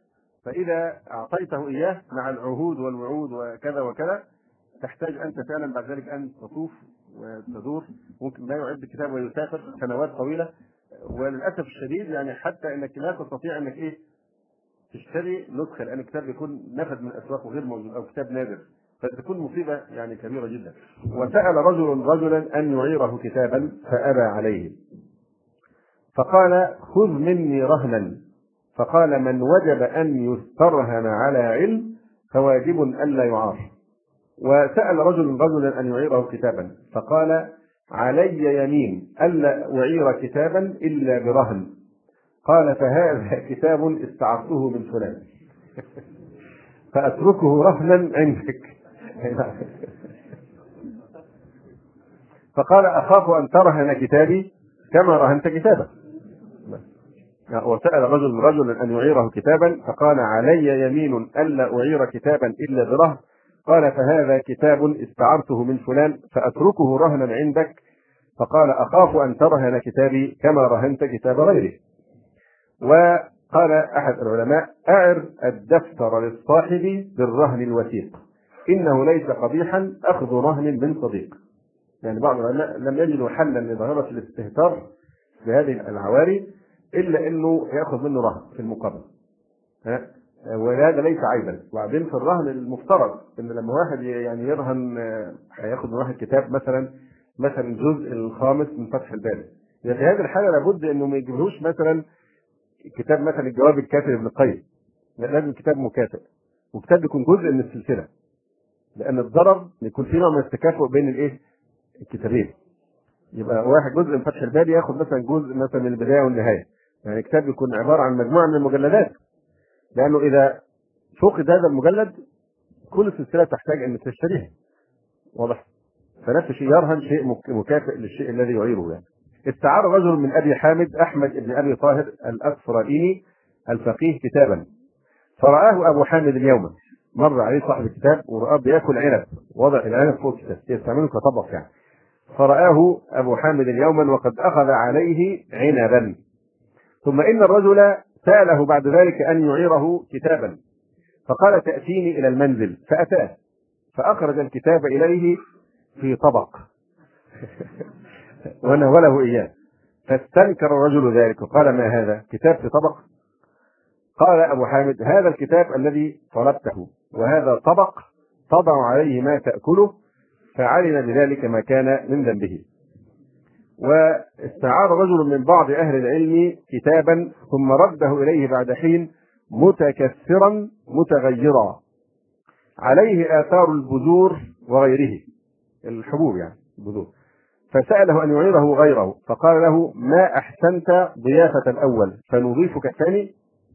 فإذا أعطيته إياه مع العهود والوعود وكذا وكذا تحتاج أنت فعلا بعد ذلك أن تطوف وتدور، ممكن لا يعد كتاب ويسافر سنوات طويلة. وللأسف الشديد يعني حتى أنك لا تستطيع أنك إيه تشتري نسخة، لأن الكتاب يكون نفذ من الأسواق وغير موجود أو كتاب نادر، فتكون مصيبة يعني كبيرة جدا. وسأل رجل رجلا أن يعيره كتابا فأبى عليه، فقال خذ مني رهنا. فقال من وجب أن يسترهن على علم فواجب ألا يعار. وسأل رجل رجلا أن يعيره كتابا فقال علي يمين ألا أعير كتابا إلا برهن. قال فهذا كتاب استعرته من فلان فأتركه رهنا عندك. فقال أخاف أن ترهن كتابي كما رهنت كتابك. وسأل رجل رجلا أن يعيره كتابا فقال علي يمين ألا أعير كتابا إلا برهن. قال فهذا كتاب استعرته من فلان فأتركه رهنا عندك. فقال أخاف أن ترهن كتابي كما رهنت كتاب غيري. وقال أحد العلماء أعر الدفتر للصاحب بالرهن الوثيق، إنه ليس قبيحا أخذ رهن من صديق. يعني بعض العلماء لم يجدوا حلا لظاهرة الاستهتار بهذه العواري إلا أنه يأخذ منه رهن في المقابل، وهذا ليس عيبا. وبعدين في الرهن المفترض ان لما واحد يعني يرهن هياخد من واحد كتاب مثلا الجزء الخامس من فتح الباري، يعني في هذه الحاله لابد انه ما يجيبهوش مثلا كتاب مثلا الجواب الكافي ابن القيم، لازم كتاب مكافئ وكتاب يكون جزء من السلسله، لان الضرر يكون في نوع من التكافؤ بين الايه الكتابين. يبقى واحد جزء من فتح الباري ياخد مثلا جزء مثلا من البدايه والنهايه، يعني كتاب يكون عباره عن مجموعه من المجلدات، لأنه إذا فقد هذا المجلد كل السلسلة تحتاج أن تشتريها، واضح؟ فنفس الشيء يرهن شيء مكافئ للشيء الذي يعيره. يعني استعار رجل من أبي حامد أحمد بن أبي طاهر الأسفرائيني الفقيه كتابا، فرآه أبو حامد اليوم، مر عليه صاحب الكتاب ورآه بياكل عنب، وضع العنب فوق الكتاب يستعمله كطبق يعني. فرآه أبو حامد اليوم وقد أخذ عليه عنبا، ثم إن الرجل سأله بعد ذلك أن يعيره كتابا، فقال تأتيني إلى المنزل، فأتاه فأخرج الكتاب إليه في طبق وناوله إياه. فاستنكر الرجل ذلك وقال: ما هذا؟ كتاب في طبق؟ قال أبو حامد: هذا الكتاب الذي طلبته، وهذا طبق تضع عليه ما تأكله. فعلم بذلك ما كان من ذنبه. واستعار رجل من بعض أهل العلم كتابا ثم رده إليه بعد حين متكسرا متغيرا عليه آثار البذور وغيره، الحبوب يعني البذور، فسأله أن يعيره غيره، فقال له: ما أحسنت ضيافة الأول فنضيفك الثاني.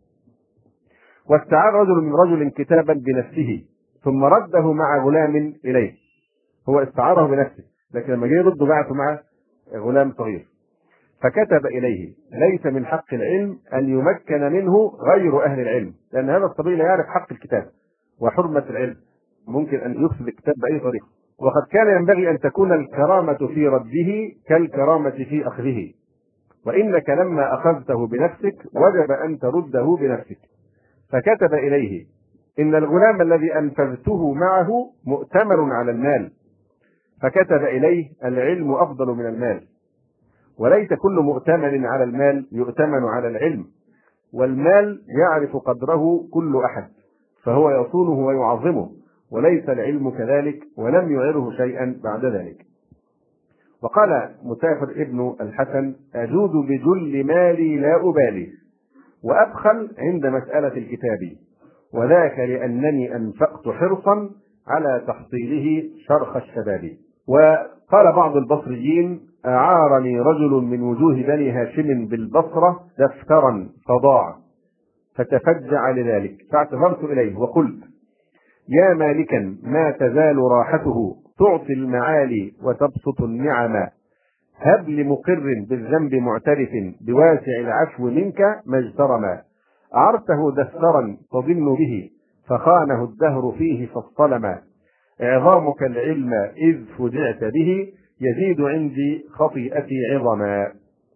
واستعار رجل من رجل كتابا بنفسه ثم رده مع غلام إليه. هو استعاره بنفسه، لكن لما جه يرده بعثه مع غلام صغير، فكتب إليه: ليس من حق العلم أن يمكن منه غير أهل العلم، لأن هذا الصبي لا يعرف حق الكتاب وحرمة العلم، ممكن أن يفسد الكتاب بأي طريقة. وقد كان ينبغي أن تكون الكرامة في رده كالكرامة في أخذه، وإنك لما أخذته بنفسك وجب أن ترده بنفسك. فكتب إليه: إن الغلام الذي أنفذته معه مؤتمن على المال. فكتب إليه: العلم أفضل من المال، وليس كل مؤتمن على المال يؤتمن على العلم، والمال يعرف قدره كل أحد فهو يصونه ويعظمه، وليس العلم كذلك، ولم يعره شيئا بعد ذلك. وقال مسافر ابن الحسن: أجود بجل مالي لا أبالي، وأبخل عند مسألة الكتاب، وذاك لأنني أنفقت حرصا على تحصيله شرخ الشباب. وقال بعض البصريين: أعارني رجل من وجوه بني هاشم بالبصرة دفترا فضاع، فتفجع لذلك، فاعتذرت إليه وقلت: يا مالكا ما تزال راحته تعطي المعالي وتبسط النعم، هب لمقر بالذنب معترف بواسع العفو منك ما اجترما، أعرته دفترا تضن به فخانه الدهر فيه فاصطلما، عظامك العلم إذ فجعت به يزيد عندي خطيئتي عظما.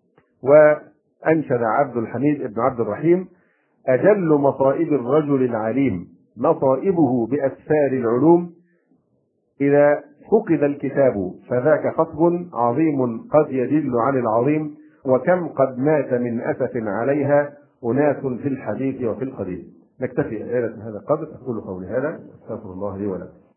وأنشد عبد الحميد بن عبد الرحيم: أجل مصائب الرجل العليم مصائبه بأسفار العلوم، إذا فقد الكتاب فذاك خطب عظيم قد يدل عن العظيم، وكم قد مات من أسف عليها أناس في الحديث وفي القديم. نكتفي إلى هذا القدر. أقول قولي هذا، أستغفر الله لي ولكم.